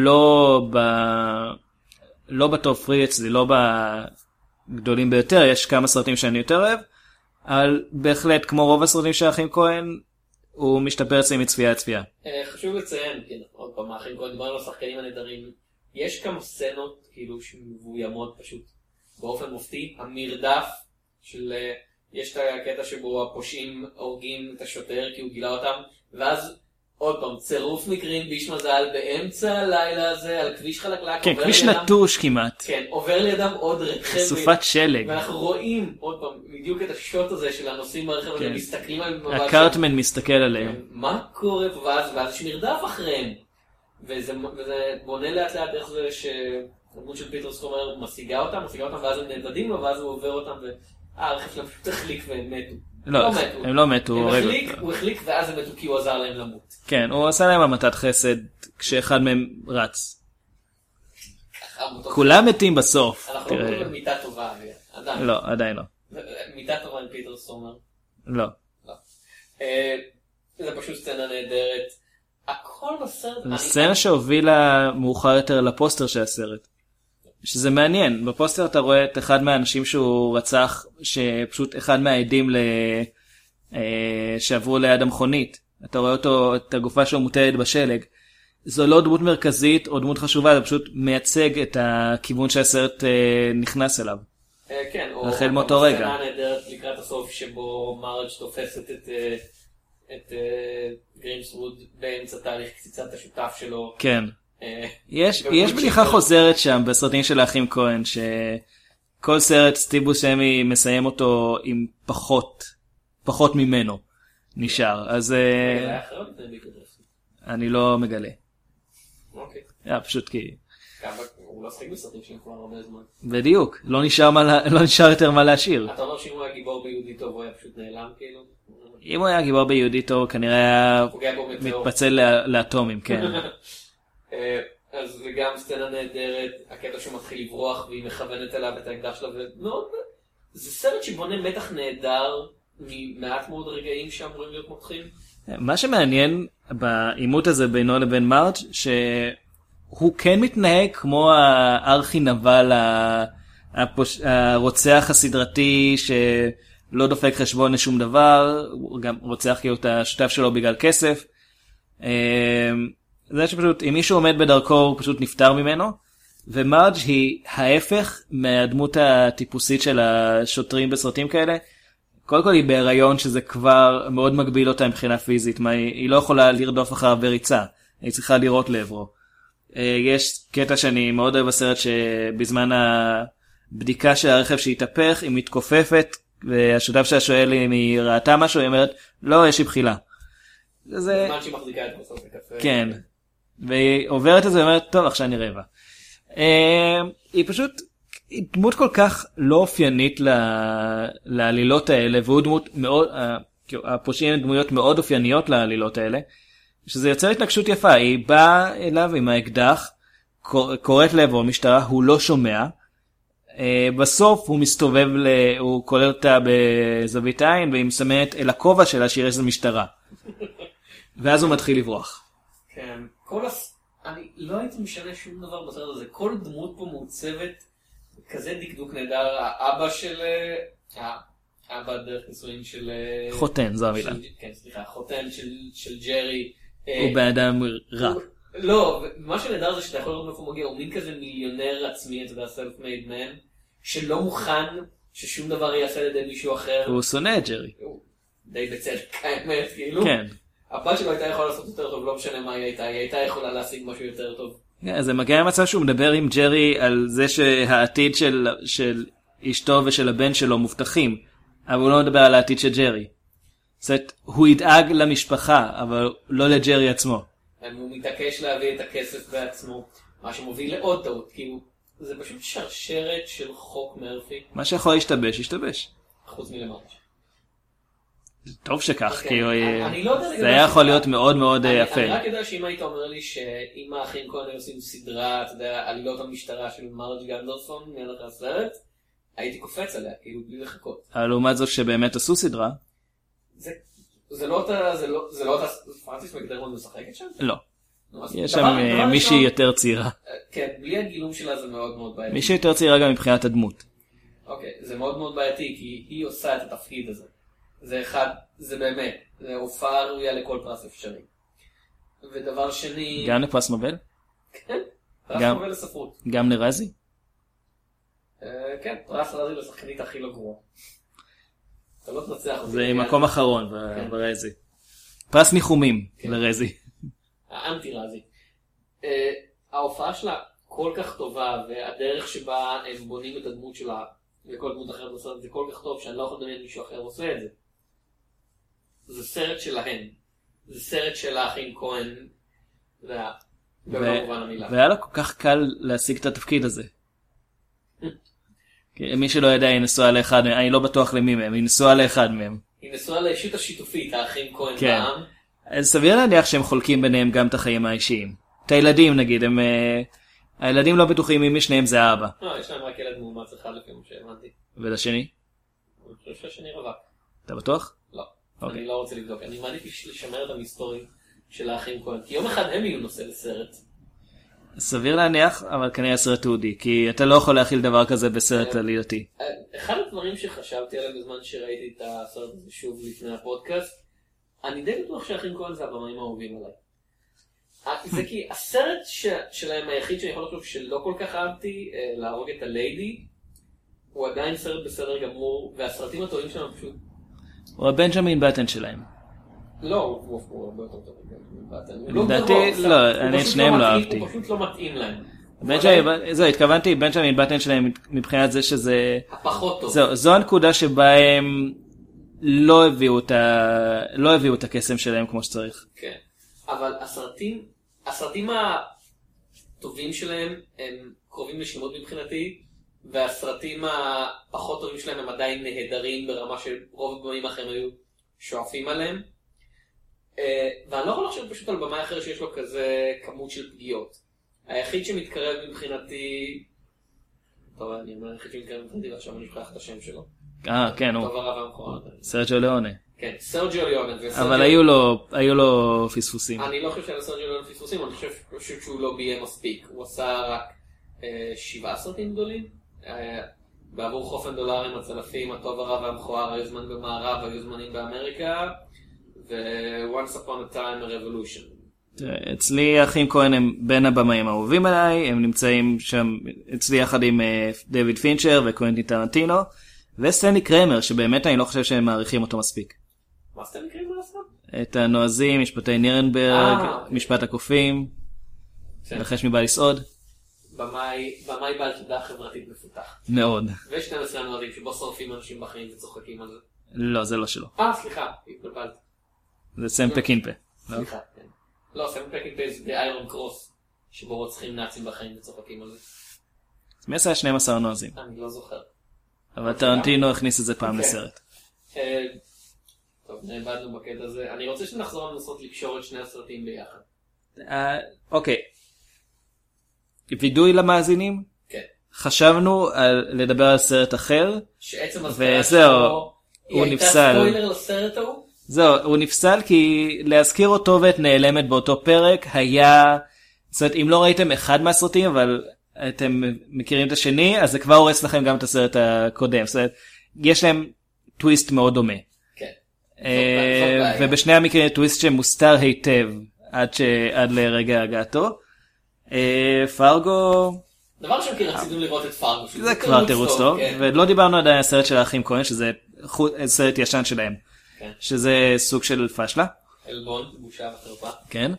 לא בטופ 3 אצלי, לא בגדולים ביותר, יש כמה סרטים שאני יותר אוהב, אבל בהחלט כמו רוב הסרטים של האחים כהן, הוא משתפר אצלי מצפייה לצפייה. חשוב לציין, כן, עוד פעם, האחים כהן דיברנו על השחקנים הנהדרים, יש כמה סצנות כאילו שמבוימות פשוט באופן מופתי, המרדף של, יש את הקטע שבו הפושעים הורגים את השוטר כי הוא גילה אותם, ואז עוד פעם, צירוף מקרים ביש מזל באמצע הלילה הזה על כביש חלקלק. כן, כביש נטוש כמעט. כן, עובר לידם עוד רכב. סופת שלג. ואנחנו רואים עוד פעם בדיוק את השוט הזה של הנוסעים ברכב הזה, מסתכלים על מבט. הקארטמן מסתכל עליהם. מה קורה פה? ואז יש מרדף אחריהם. וזה בונה לאט לאט איך זה שהדמות של פיטר סטומר משיגה אותם, ואז הם נאבדים לו, ואז הוא עובר אותם, והרכב שלהם פשוט החליק והם מתו. לא, הם לא מתו. הוא החליק ואז הם מתו כי הוא עזר להם למות. כן, הוא עשה להם המתת חסד כשאחד מהם רץ. כולם מתים בסוף. אנחנו לא מדברים על מיטה טובה, עדיין. לא, עדיין לא. מיטה טובה עם פיטר סטומר. לא. זה פשוט סצנה נהדרת. הכל בסרט... זו סצנה שהובילה מאוחר יותר לפוסטר של הסרט. שזה מעניין, בפוסטר אתה רואה את אחד מהאנשים שהוא רצח, שפשוט אחד מהעדים שעברו ליד המכונית, אתה רואה אותו, את הגופה שלו מוטלת בשלג. זו לא דמות מרכזית או דמות חשובה, זה פשוט מייצג את הכיוון שהסרט נכנס אליו. כן, או החל מאותו רגע. סצנה נהדרת לקראת הסוף שבו מרג' תופסת את גרימסווד באמצע תהליך קציצת השותף שלו. כן. יש בדיחה חוזרת שם בסרטים של האחים כהן, שכל סרט סטיב בוסמי מסיים אותו עם פחות ממנו נשאר, אז אני לא מגלה. פשוט כי הוא לא שחק בסרטים שהם כבר הרבה זמן. בדיוק, לא נשאר יותר מה להשאיר. אתה אומר שאם הוא היה גיבור ביהודי טוב הוא היה פשוט נעלם כאילו? אם הוא היה גיבור ביהודי טוב כנראה היה מתפצל לאטומים, כן. אז וגם סצנה נהדרת, הקטע שהוא מתחיל לברוח והיא מכוונת אליו את האקדח שלה, ומאוד, זה סרט שבונה מתח נהדר ממעט מאוד רגעים שאמורים להיות מותחים. מה שמעניין בעימות הזה בינו לבין מרג' שהוא כן מתנהג כמו הארכי נבל הרוצח הסדרתי שלא דופק חשבון לשום דבר, הוא גם רוצח כאילו את השותף שלו בגלל כסף. זה שפשוט אם מישהו עומד בדרכו הוא פשוט נפטר ממנו, ומרג' היא ההפך מהדמות הטיפוסית של השוטרים בסרטים כאלה. קודם כל היא בהיריון שזה כבר מאוד מגביל אותה מבחינה פיזית, היא לא יכולה לרדוף אחריו בריצה, היא צריכה לראות לעברו. יש קטע שאני מאוד אוהב בסרט שבזמן הבדיקה של הרכב שהתהפך היא מתכופפת, והשותף שלה שואל אם היא ראתה משהו, היא אומרת לא, יש לי בחילה. בזמן שהיא מחזיקה את בסוף הקפה. כן. והיא עוברת את זה ואומרת, טוב, עכשיו אני רבע. היא פשוט, היא דמות כל כך לא אופיינית לעלילות האלה, והוא דמות מאוד, הפושעים הם דמויות מאוד אופייניות לעלילות האלה, שזה יוצר התנגשות יפה. היא באה אליו עם האקדח, קוראת לעברו משטרה, הוא לא שומע, בסוף הוא מסתובב, הוא כולל אותה בזווית עין, והיא מסמנת אל הכובע שלה שיש זה משטרה. ואז הוא מתחיל לברוח. כן, אני לא הייתי משנה שום דבר בסרט הזה, כל דמות פה מעוצבת, כזה דקדוק נהדר, האבא דרך נישואין של... חותן, זו המילה. כן, סליחה, חותן של ג'רי. הוא באדם רע. לא, מה שנהדר זה שאתה יכול לראות מאיפה מגיע, הוא מין כזה מיליונר עצמי, אתה יודע, self-made man, שלא מוכן ששום דבר יעשה לידי מישהו אחר. הוא שונא את ג'רי. די בצדק, האמת, כאילו. כן. הבת שלו הייתה יכולה לעשות יותר טוב, לא משנה מה היא הייתה יכולה להשיג משהו יותר טוב. זה מגיע למצב שהוא מדבר עם ג'רי על זה שהעתיד של אשתו ושל הבן שלו מובטחים, אבל הוא לא מדבר על העתיד של ג'רי. זאת אומרת, הוא ידאג למשפחה, אבל לא לג'רי עצמו. הוא מתעקש להביא את הכסף בעצמו, מה שמוביל לעוד טעות, כאילו, זה פשוט שרשרת של חוק מרפי. מה שיכול להשתבש, ישתבש. חוץ מלמטה. טוב שכך, כי זה היה יכול להיות מאוד מאוד יפה. אני רק יודע שאם היית אומר לי שאם האחים כהן עושים סדרה, אתה יודע, עלילות המשטרה של מרג' גנדרסון, מלך הסרט, הייתי קופץ עליה, כאילו בלי לחכות. אבל לעומת זאת שבאמת עשו סדרה. זה לא אותה, פרנסיס מקדרמון משחקת שם? לא. יש שם מישהי יותר צעירה. כן, בלי הגילום שלה זה מאוד מאוד בעייתי. מישהי יותר צעירה גם מבחינת הדמות. אוקיי, זה מאוד מאוד בעייתי, כי היא עושה את התפקיד הזה. זה באמת, זה הופעה ראויה לכל פרס אפשרי. ודבר שני... גם לפרס נובל? כן, פרס נובל לספרות. גם לרזי? כן, פרס רזי לשחקנית הכי לא גרוע. אתה לא תנצח אותי. זה מקום אחרון ברזי. פרס ניחומים לרזי. האנטי רזי. ההופעה שלה כל כך טובה, והדרך שבה הם בונים את הדמות שלה, וכל דמות אחרת בסרט, זה כל כך טוב שאני לא יכול לדמיין מישהו אחר עושה את זה. זה סרט שלהם. זה סרט של האחים כהן. במובן המילה. והיה לה כל כך קל להשיג את התפקיד הזה. מי שלא ידע, היא נשואה לאחד מהם, אני לא בטוח למי מהם, היא נשואה לאחד מהם. היא נשואה לאישות השיתופית, האחים כהן בעם. אז סביר להניח שהם חולקים ביניהם גם את החיים האישיים. את הילדים נגיד, הילדים לא בטוחים אם משניהם זה האבא. לא, יש להם רק ילד מאומץ אחד לפי מה שהבנתי. ולשני? אני חושב שהשני רווק. אתה בטוח? לא, אני לא רוצה לבדוק. אני מעדיף לשמר את המסתורי של האחים כהן, כי יום אחד הם יהיו נושא לסרט. סביר להניח, אבל כנראה סרט תעודי, כי אתה לא יכול להכיל דבר כזה בסרט עלילתי. אחד הדברים שחשבתי עליהם בזמן שראיתי את הסרט הזה שוב לפני הפודקאסט, אני די בטוח שהאחים כהן זה הבמאים האהובים עליי. זה כי הסרט שלהם היחיד שאני יכול לחשוב שלא כל כך אהבתי, להרוג את הליידי, הוא עדיין סרט בסדר גמור, והסרטים הטובים שלהם פשוט... הוא הבנג'מין בטן שלהם. לא, הוא הרבה יותר טוב מבנג'מין בטן. לדעתי, לא, אני שניהם לא אהבתי. הוא פשוט לא מתאים להם. התכוונתי, בנג'מין בטן שלהם מבחינת זה שזה... הפחות טוב. זו הנקודה שבה הם לא הביאו את הקסם שלהם כמו שצריך. כן, אבל הסרטים הטובים שלהם הם קרובים לשלמות מבחינתי, והסרטים הפחות טובים שלהם הם עדיין נהדרים ברמה של רוב הבמאים אחרים היו שואפים עליהם. ואני לא יכול לחשוב פשוט על במה אחר שיש לו כזה כמות של פגיעות. היחיד שמתקרב מבחינתי... טוב, אני אומר היחיד שמתקרב מבחינתי ועכשיו אני שוכח את השם שלו. כן, הוא. טוב הרב המכוער. סרג'יו ליאונה. כן, סרג'יו ליאונה. אבל היו לו פספוסים. אני לא חושב שהיה לסרג'יו ליאונה פספוסים, אני חושב שהוא לא ביים מספיק. הוא עשה רק 7 סרטים גדולים. בעבור חופן דולרים, הצלפים, הטוב הרב והמכוער, היו זמן במערב, היו זמנים באמריקה, ו-Once Upon a Time a Revolution. אצלי האחים כהן הם בין הבמאים האהובים עליי, הם נמצאים שם אצלי יחד עם דייוויד פינצ'ר וקוונטין טרנטינו, וסטנלי קרמר, שבאמת אני לא חושב שהם מעריכים אותו מספיק. מה סטנלי קרמר עשה? את הנועזים, משפטי נירנברג, משפט הקופים, לחש מבא לסעוד. במאי בעל תודעה חברתית מפותח. מאוד. ו12 הנועדים שבו שורפים אנשים בחיים וצוחקים על זה. לא, זה לא שלו. סליחה, התבלבלת. זה סם פקינפה. סליחה, כן. לא, סם פקינפה זה איירון קרוס, שבו רוצחים נאצים בחיים וצוחקים על זה. מי עשה 12 נוזים? אני לא זוכר. אבל טרנטינו הכניס את זה פעם לסרט. טוב, נאבדנו בקטע הזה. אני רוצה שנחזור לנסות לקשור את שני הסרטים ביחד. אוקיי. וידוי למאזינים? כן. חשבנו לדבר על סרט אחר. שעצם הסרט שלו, הוא הייתה נפסל. ספוילר לסרט ההוא? זהו, הוא נפסל כי להזכיר אותו ואת נעלמת באותו פרק היה, זאת אומרת, אם לא ראיתם אחד מהסרטים, אבל אתם מכירים את השני, אז זה כבר הורס לכם גם את הסרט הקודם. זאת אומרת, יש להם טוויסט מאוד דומה. כן. ובשני המקרים טוויסט שמוסתר היטב עד לרגע הגעתו. פארגו... דבר שם כי רצינו לראות את פארגו. זה כבר תירוץ טוב, ולא דיברנו עדיין על הסרט של האחים כהן, שזה סרט ישן שלהם. שזה סוג של פשלה. אלבון, בושה וחרפה. כן.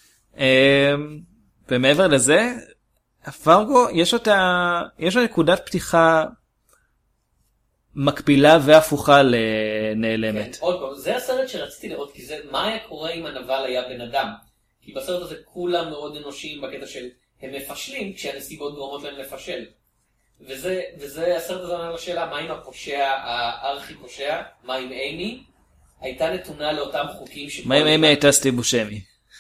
ומעבר לזה, פארגו, יש לו נקודת פתיחה מקבילה והפוכה לנעלמת. עוד פעם, זה הסרט שרציתי לראות, כי זה, מה היה קורה אם הנבל היה בן אדם? כי בסרט הזה כולם מאוד אנושיים בקטע של הם מפשלים, כשהנסיבות גורמות להם לפשל. וזה הסרט הזה עונה לשאלה, מה עם הפושע, הארכי פושע, מה עם אימי? הייתה נתונה לאותם חוקים מה אם אימי הייתה סטיב בושמי?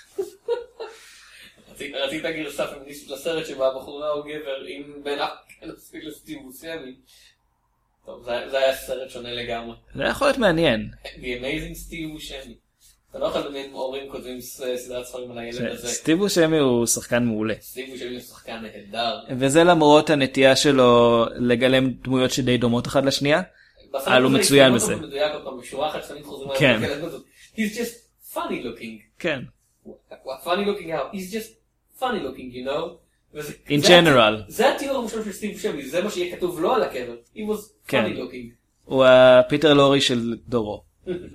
רצית גרסה פמיניסטית לסרט שבה הבחורה או גבר עם בן אח לסטיב בושמי. טוב, זה היה סרט שונה לגמרי. זה יכול להיות מעניין. The Amazing סטיב בושמי. אתה לא יכול לדמיין הורים כותבים סדרת ספרים על הילד הזה. סטיב בושמי הוא שחקן מעולה. סטיב בושמי הוא שחקן נהדר. וזה למרות הנטייה שלו לגלם דמויות שדי דומות אחד לשנייה. הוא מצוין בזה. בשורה אחת שמים חוזרים על הילד הזאת. He's just funny looking. כן. funny looking how? He's just funny looking, you know? In general. זה התיאור הראשון של סטיב בושמי, זה מה שיהיה כתוב לו על הקבר. He was funny looking. הוא הפיטר לורי של דורו.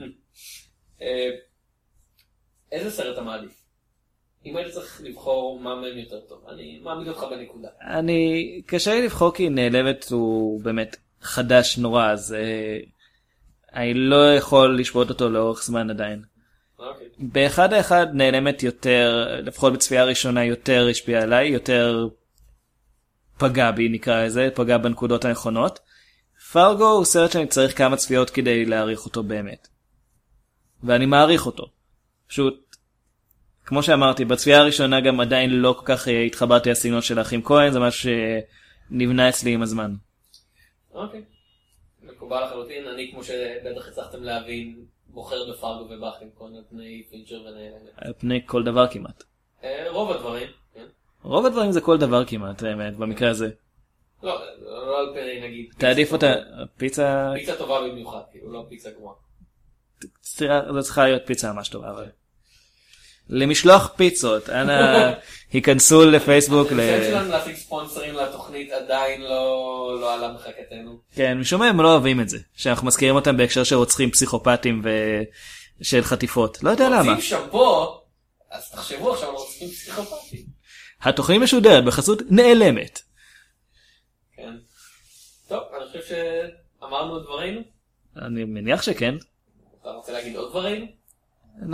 איזה סרט אתה מעדיף? אם היית צריך לבחור מה מהם יותר טוב, אני מעמיד אותך בנקודה. קשה לי לבחור כי נעלמת הוא באמת חדש נורא, אז אני לא יכול לשפוט אותו לאורך זמן עדיין. באחד האחד נעלמת יותר, לפחות בצפייה הראשונה יותר השפיעה עליי, יותר פגע בי נקרא לזה, פגע בנקודות הנכונות. פארגו הוא סרט שאני צריך כמה צפיות כדי להעריך אותו באמת. ואני מעריך אותו. פשוט, כמו שאמרתי, בצפייה הראשונה גם עדיין לא כל כך התחברתי לסגנון של האחים כהן, זה משהו שנבנה אצלי עם הזמן. אוקיי. מקובל לחלוטין, אני כמו שבטח הצלחתם להבין, בוחר בפארגו ובאחים כהן על פני פינצ'ר ונעלמת. על פני כל דבר כמעט. רוב הדברים, כן. רוב הדברים זה כל דבר כמעט, האמת, במקרה הזה. לא על פני נגיד. תעדיף אותה, פיצה... פיצה טובה במיוחד, כאילו, לא פיצה גרועה. זו צריכה להיות פיצה ממש טובה, אבל... למשלוח פיצות, אנא היכנסו לפייסבוק. זה שלנו להשיג ספונסרים לתוכנית עדיין לא עלה מחקתנו. כן, משום מה הם לא אוהבים את זה, שאנחנו מזכירים אותם בהקשר של רוצחים פסיכופטים ושל חטיפות, לא יודע למה. רוצים שבו, אז תחשבו עכשיו על רוצחים פסיכופטים. התוכנית משודרת בחסות נעלמת. כן. טוב, אני חושב שאמרנו את דברינו. אני מניח שכן. אתה רוצה להגיד עוד דברינו?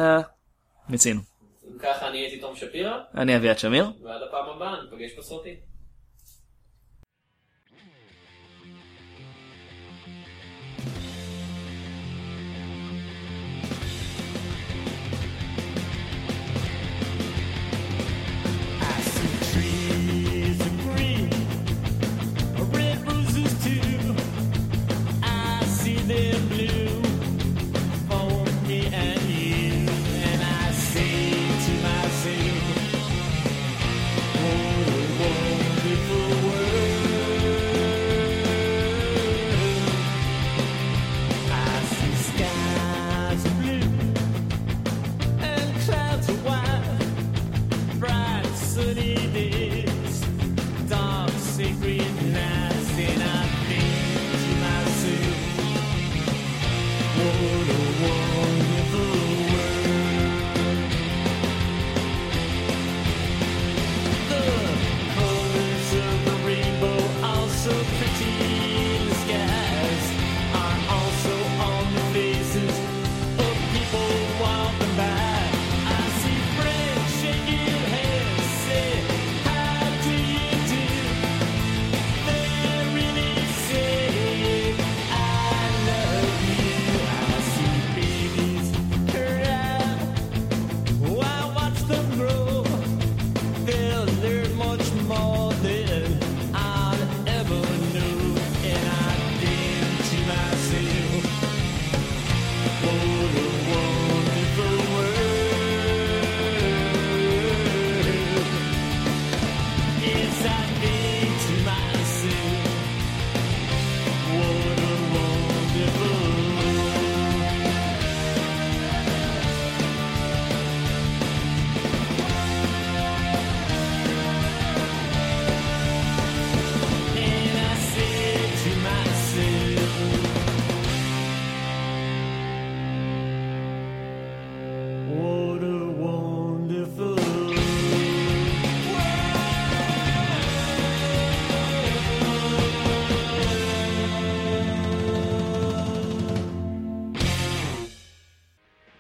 מיצינו. אם ככה אני הייתי תום שפירא. אני אביעד שמיר. ועד הפעם הבאה, נפגש בסרטים.